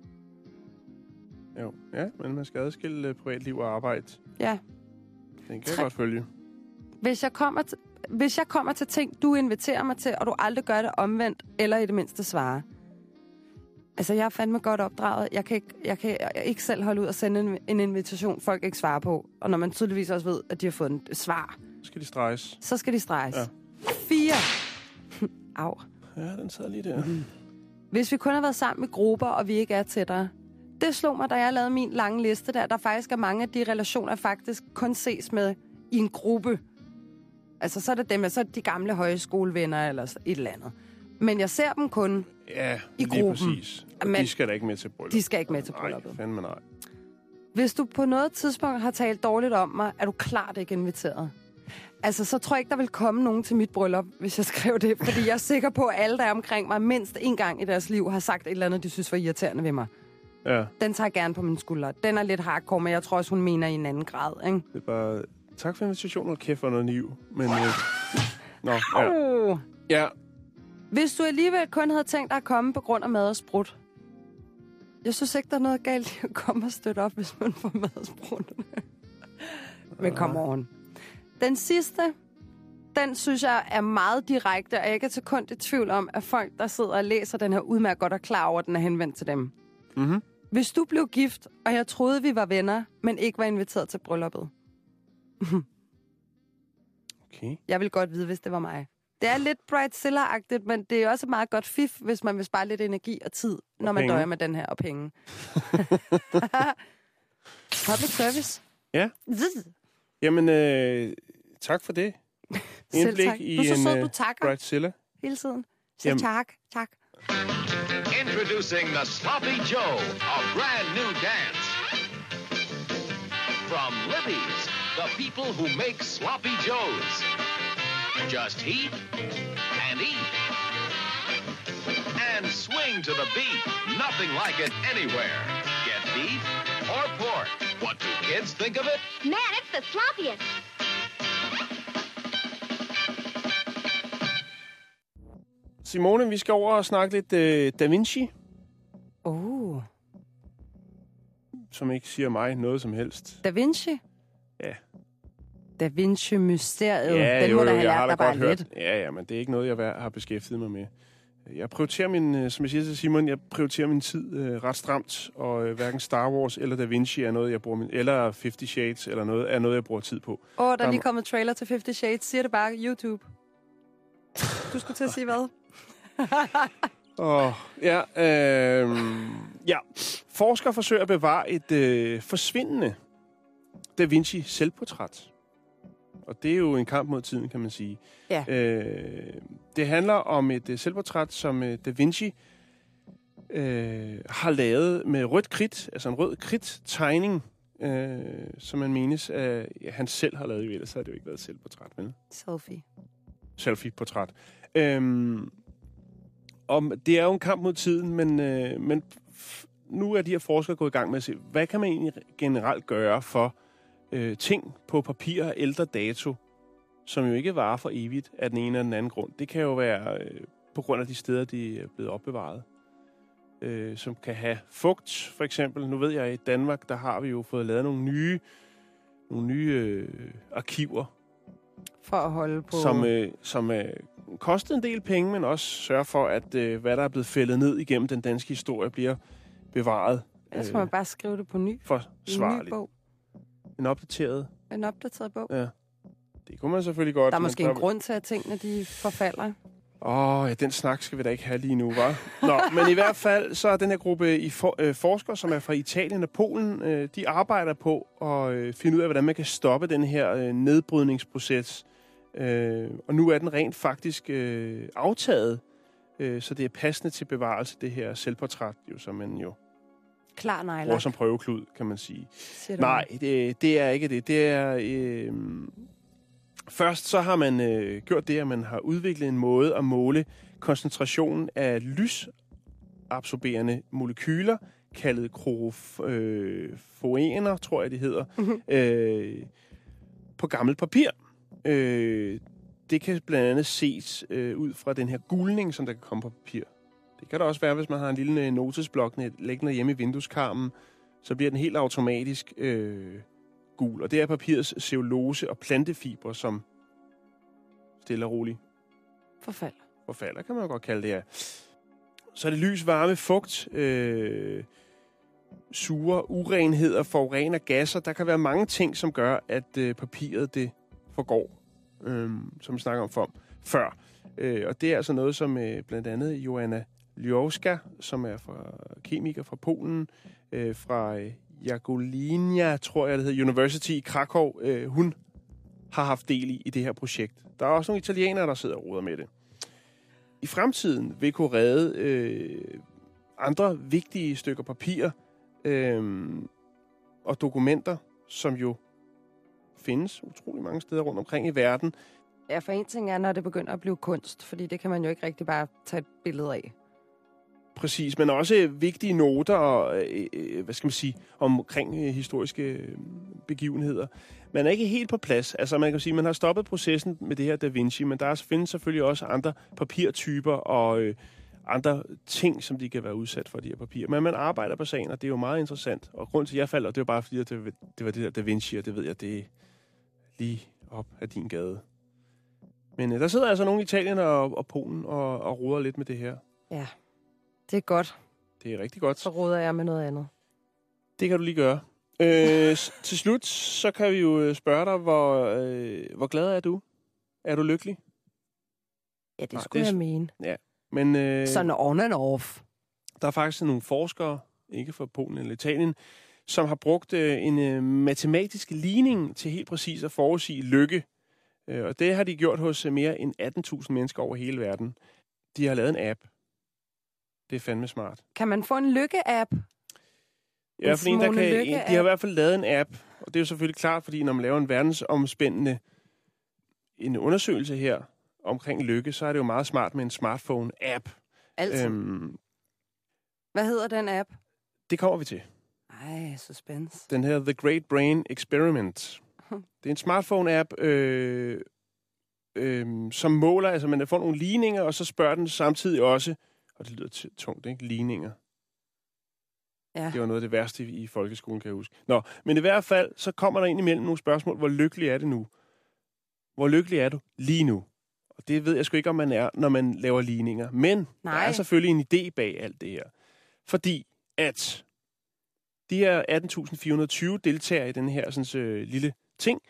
Jo, men man skal adskille privatliv og arbejde. Ja. Den kan jeg godt følge. Hvis jeg kommer til ting, du inviterer mig til, og du aldrig gør det omvendt, eller i det mindste svarer. Altså, jeg er fandme godt opdraget. Jeg kan ikke selv holde ud og sende en invitation, folk ikke svarer på. Og når man tydeligvis også ved, at de har fået et svar. Skal de streges? Så skal de streges. Ja. 4. Au. Ja, den sad lige der. Hvis vi kun har været sammen i grupper, og vi ikke er tættere. Det slog mig, da jeg lavede min lange liste der faktisk er mange af de relationer, faktisk kun ses med i en gruppe. Altså, så er det dem, så er det de gamle højskolevenner eller et eller andet. Men jeg ser dem kun i gruppen. Præcis. Men de skal da ikke med til bryllup. De skal ikke med til brylluppet. Nej, fandme nej. Hvis du på noget tidspunkt har talt dårligt om mig, er du klart ikke inviteret. Altså, så tror jeg ikke, der vil komme nogen til mit bryllup, hvis jeg skrev det. Fordi jeg er sikker på, at alle, der er omkring mig, mindst en gang i deres liv, har sagt et eller andet, de synes var irriterende ved mig. Ja. Den tager jeg gerne på mine skuldre. Den er lidt hardcore, men jeg tror også, hun mener i en anden grad, ikke? Det er bare... Tak for invitationen og kæft for noget niv. Men... Ja. Hvis du alligevel kun havde tænkt dig at komme på grund af mad og sprut. Jeg synes ikke, der er noget galt i at komme og støtte op, hvis man får mad og sprut. Men come on. Den sidste, den synes jeg er meget direkte, og jeg er ikke et sekund i tvivl om, at folk, der sidder og læser den her udmærket godt og klar over, at den er henvendt til dem. Mm-hmm. Hvis du blev gift, og jeg troede, vi var venner, men ikke var inviteret til brylluppet. Okay. Jeg vil godt vide, hvis det var mig. Det er lidt Bridezilla-agtigt, men det er også meget godt fif, hvis man vil spare lidt energi og tid, når man døjer med den her, og penge. Public service. Ja. Jamen, tak for det. Selv tak. Du er så sød, du takker. Bridezilla. Hele tiden. Selv tak. Tak. Introducing the Sloppy Joe, a brand new dance. From Libby's, the people who make Sloppy Joes. Just heat and eat. And swing to the beat. Nothing like it anywhere. Get beef or pork. What do kids think of it? Man, it's the sloppiest. Simone, vi skal over og snakke lidt Da Vinci. Som ikke siger mig noget som helst. Da Vinci? Ja. Da Vinci-mysteriet. Ja, den må da have lært dig bare lidt. Ja, men det er ikke noget, jeg har beskæftiget mig med. Jeg prioriterer min, som jeg siger til Simon, jeg prioriterer min tid ret stramt, og hverken Star Wars eller Da Vinci er noget, jeg bruger eller 50 Shades eller noget, er noget, jeg bruger tid på. Der er lige kommet trailer til 50 Shades. Siger det bare YouTube. Du skulle til at sige hvad? Forskere forsøger at bevare et forsvindende Da Vinci selvportræt. Og det er jo en kamp mod tiden, kan man sige. Ja. Det handler om et selvportræt, som Da Vinci har lavet med rødt kridt, altså en rød kridt-tegning, som man menes, han selv har lavet. Ellers har det jo ikke været et selvportræt, vel? Selfie-portræt. Og det er jo en kamp mod tiden, men nu er de her forskere gået i gang med at se, hvad kan man egentlig generelt gøre for ting på papir af ældre dato, som jo ikke varer for evigt af den ene eller den anden grund. Det kan jo være på grund af de steder, de er blevet opbevaret. Som kan have fugt, for eksempel. Nu ved jeg, at i Danmark, der har vi jo fået lavet nogle nye arkiver. For at holde på... Som kostede en del penge, men også sørger for, at hvad der er blevet fældet ned igennem den danske historie, bliver bevaret. Ellers skal man bare skrive det på ny. Forsvarligt. En ny bog. En opdateret bog. Ja. Det kunne man selvfølgelig godt. Der er måske en grund til, at tingene de forfalder. Den snak skal vi da ikke have lige nu, hva'? Nå, men i hvert fald, så er den her gruppe forskere, som er fra Italien og Polen, de arbejder på at finde ud af, hvordan man kan stoppe den her nedbrydningsproces. Og nu er den rent faktisk aftaget, så det er passende til bevarelse, det her selvportræt, jo, som man jo bruger som prøveklud, kan man sige. Nej, det er ikke det. Det er... Først så har man gjort det, at man har udviklet en måde at måle koncentrationen af lysabsorberende molekyler, kaldet klorofoener, tror jeg, det hedder, på gammelt papir. Det kan blandt andet ses ud fra den her gulning, som der kan komme på papir. Det kan der også være, hvis man har en lille notesblok liggende hjemme i vindueskarmen, så bliver den helt automatisk gul. Og det er papirets cellulose og plantefiber, som stille og roligt forfalder, kan man jo godt kalde det her. Så er det lys, varme, fugt, sure, urenheder, forurener, gasser. Der kan være mange ting, som gør, at papiret det forgår, som vi snakker om før. Og det er altså noget, som blandt andet Joanna Ljowska, som er kemiker fra Polen, fra Jagiellonia, tror jeg det hedder, University i Krakow, hun har haft del i det her projekt. Der er også nogle italienere, der sidder og roder med det. I fremtiden vil kunne redde andre vigtige stykker papir og dokumenter, som jo findes utrolig mange steder rundt omkring i verden. Ja, for en ting er, når det begynder at blive kunst, fordi det kan man jo ikke rigtig bare tage et billede af. Præcis, men også vigtige noter og, omkring historiske begivenheder. Man er ikke helt på plads. Altså man kan sige, man har stoppet processen med det her Da Vinci, men der findes selvfølgelig også andre papirtyper og andre ting, som de kan være udsat for, de her papirer. Men man arbejder på sagen, og det er jo meget interessant. Og grund til, at jeg falder, det er jo bare fordi, at det var det der Da Vinci, og det ved jeg, det er lige op ad din gade. Men der sidder altså nogle i Italien og Polen og roder lidt med det her. Ja, det er godt. Det er rigtig godt. Så roder jeg med noget andet. Det kan du lige gøre. Til slut, så kan vi jo spørge dig, hvor glad er du? Er du lykkelig? Ja, det skulle jeg mene. Ja, men... sådan on and off. Der er faktisk nogle forskere, ikke fra Polen eller Italien, som har brugt en matematisk ligning til helt præcis at forudsige lykke. Og det har de gjort hos mere end 18.000 mennesker over hele verden. De har lavet en app. Det er fandme smart. Kan man få en lykke-app? Ja, for de har i hvert fald lavet en app. Og det er jo selvfølgelig klart, fordi når man laver en verdensomspændende undersøgelse her omkring lykke, så er det jo meget smart med en smartphone-app. Altså. Hvad hedder den app? Det kommer vi til. Ej, suspense. Den hedder The Great Brain Experiment. Det er en smartphone-app, som måler, altså man får nogle ligninger, og så spørger den samtidig også, og det lyder tungt, ikke? Ligninger. Ja. Det var noget af det værste i folkeskolen, kan jeg huske. Nå, men i hvert fald, så kommer der ind imellem nogle spørgsmål, hvor lykkelig er det nu? Hvor lykkelig er du lige nu? Og det ved jeg sgu ikke, om man er, når man laver ligninger. Men der er selvfølgelig en idé bag alt det her. Fordi at de her 18.420 deltagere i den her sådan, lille ting,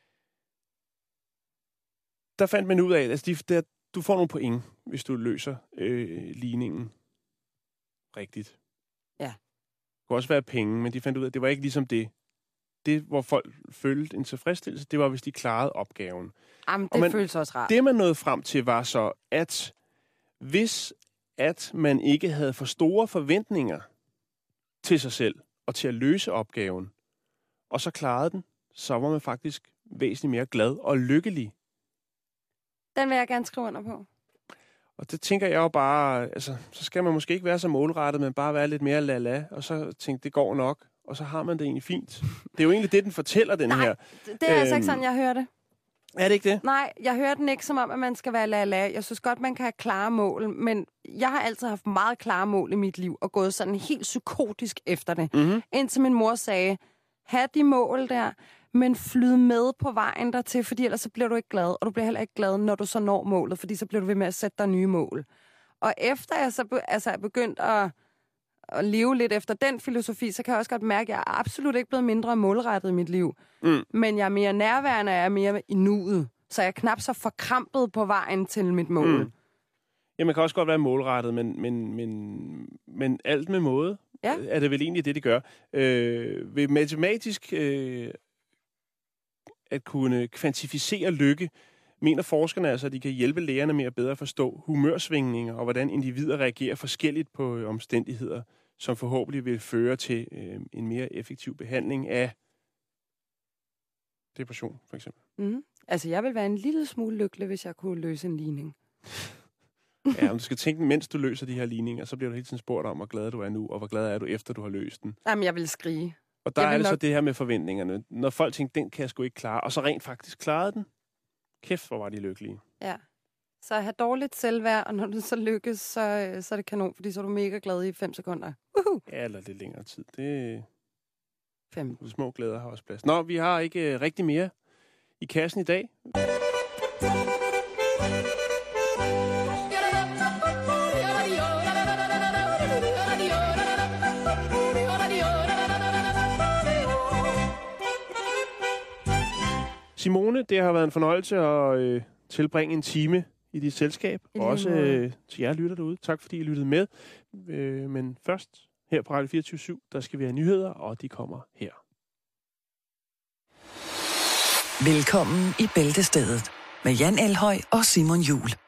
der fandt man ud af, at du får nogle point, hvis du løser ligningen rigtigt. Ja. Det kunne også være penge, men de fandt ud af, at det var ikke ligesom det. Det, hvor folk følte en tilfredsstillelse, det var, hvis de klarede opgaven. Jamen, det føles også rart. Det, man nåede frem til, var så, at hvis at man ikke havde for store forventninger til sig selv og til at løse opgaven, og så klarede den, så var man faktisk væsentligt mere glad og lykkelig. Den vil jeg gerne skrive under på. Og det tænker jeg jo bare, altså, så skal man måske ikke være så målrettet, men bare være lidt mere la-la, og så tænke, det går nok, og så har man det egentlig fint. Det er jo egentlig det, den fortæller, den her. Det er altså ikke sådan, jeg hører det. Er det ikke det? Nej, jeg hører den ikke som om, at man skal være la-la. Jeg synes godt, man kan have klare mål, men jeg har altid haft meget klare mål i mit liv, og gået sådan helt psykotisk efter det. Mm-hmm. Indtil min mor sagde, have de mål der, men flyd med på vejen dertil, fordi ellers så bliver du ikke glad, og du bliver heller ikke glad, når du så når målet, fordi så bliver du ved med at sætte dig nye mål. Og efter jeg så er begyndt at leve lidt efter den filosofi, så kan jeg også godt mærke, at jeg er absolut ikke blevet mindre målrettet i mit liv. Mm. Men jeg er mere nærværende, og jeg er mere i nuet. Så jeg er knap så forkrampet på vejen til mit mål. Mm. Ja, man kan også godt være målrettet, men alt med måde er det vel egentlig det gør. Ved matematisk at kunne kvantificere lykke, mener forskerne altså, at de kan hjælpe lægerne med at bedre forstå humørsvingninger og hvordan individer reagerer forskelligt på omstændigheder, som forhåbentlig vil føre til en mere effektiv behandling af depression, for eksempel. Mm. Altså, jeg vil være en lille smule lykkelig, hvis jeg kunne løse en ligning. Ja, om du skal tænke, mens du løser de her ligninger, så bliver du hele tiden spurgt om, hvor glad du er nu, og hvor glad er du efter, du har løst den. Jamen, jeg vil skrige. Og der er det så det her med forventningerne. Når folk tænker, den kan jeg sgu ikke klare, og så rent faktisk klarede den. Kæft, hvor var de lykkelige. Ja. Så have dårligt selvværd, og når du så lykkes, så er det kanon, fordi så er du mega glad i 5 sekunder. Ja, eller lidt længere tid. Det 5. Små glæder har også plads. Nå, vi har ikke rigtig mere i kassen i dag. Simone, det har været en fornøjelse at tilbringe en time i dit selskab. Og også til jer lytter derude. Tak fordi I lyttede med. Men først her på Radio 24/7, der skal vi have nyheder, og de kommer her. Velkommen i Bæltestedet med Jan Elhøj og Simon Juhl.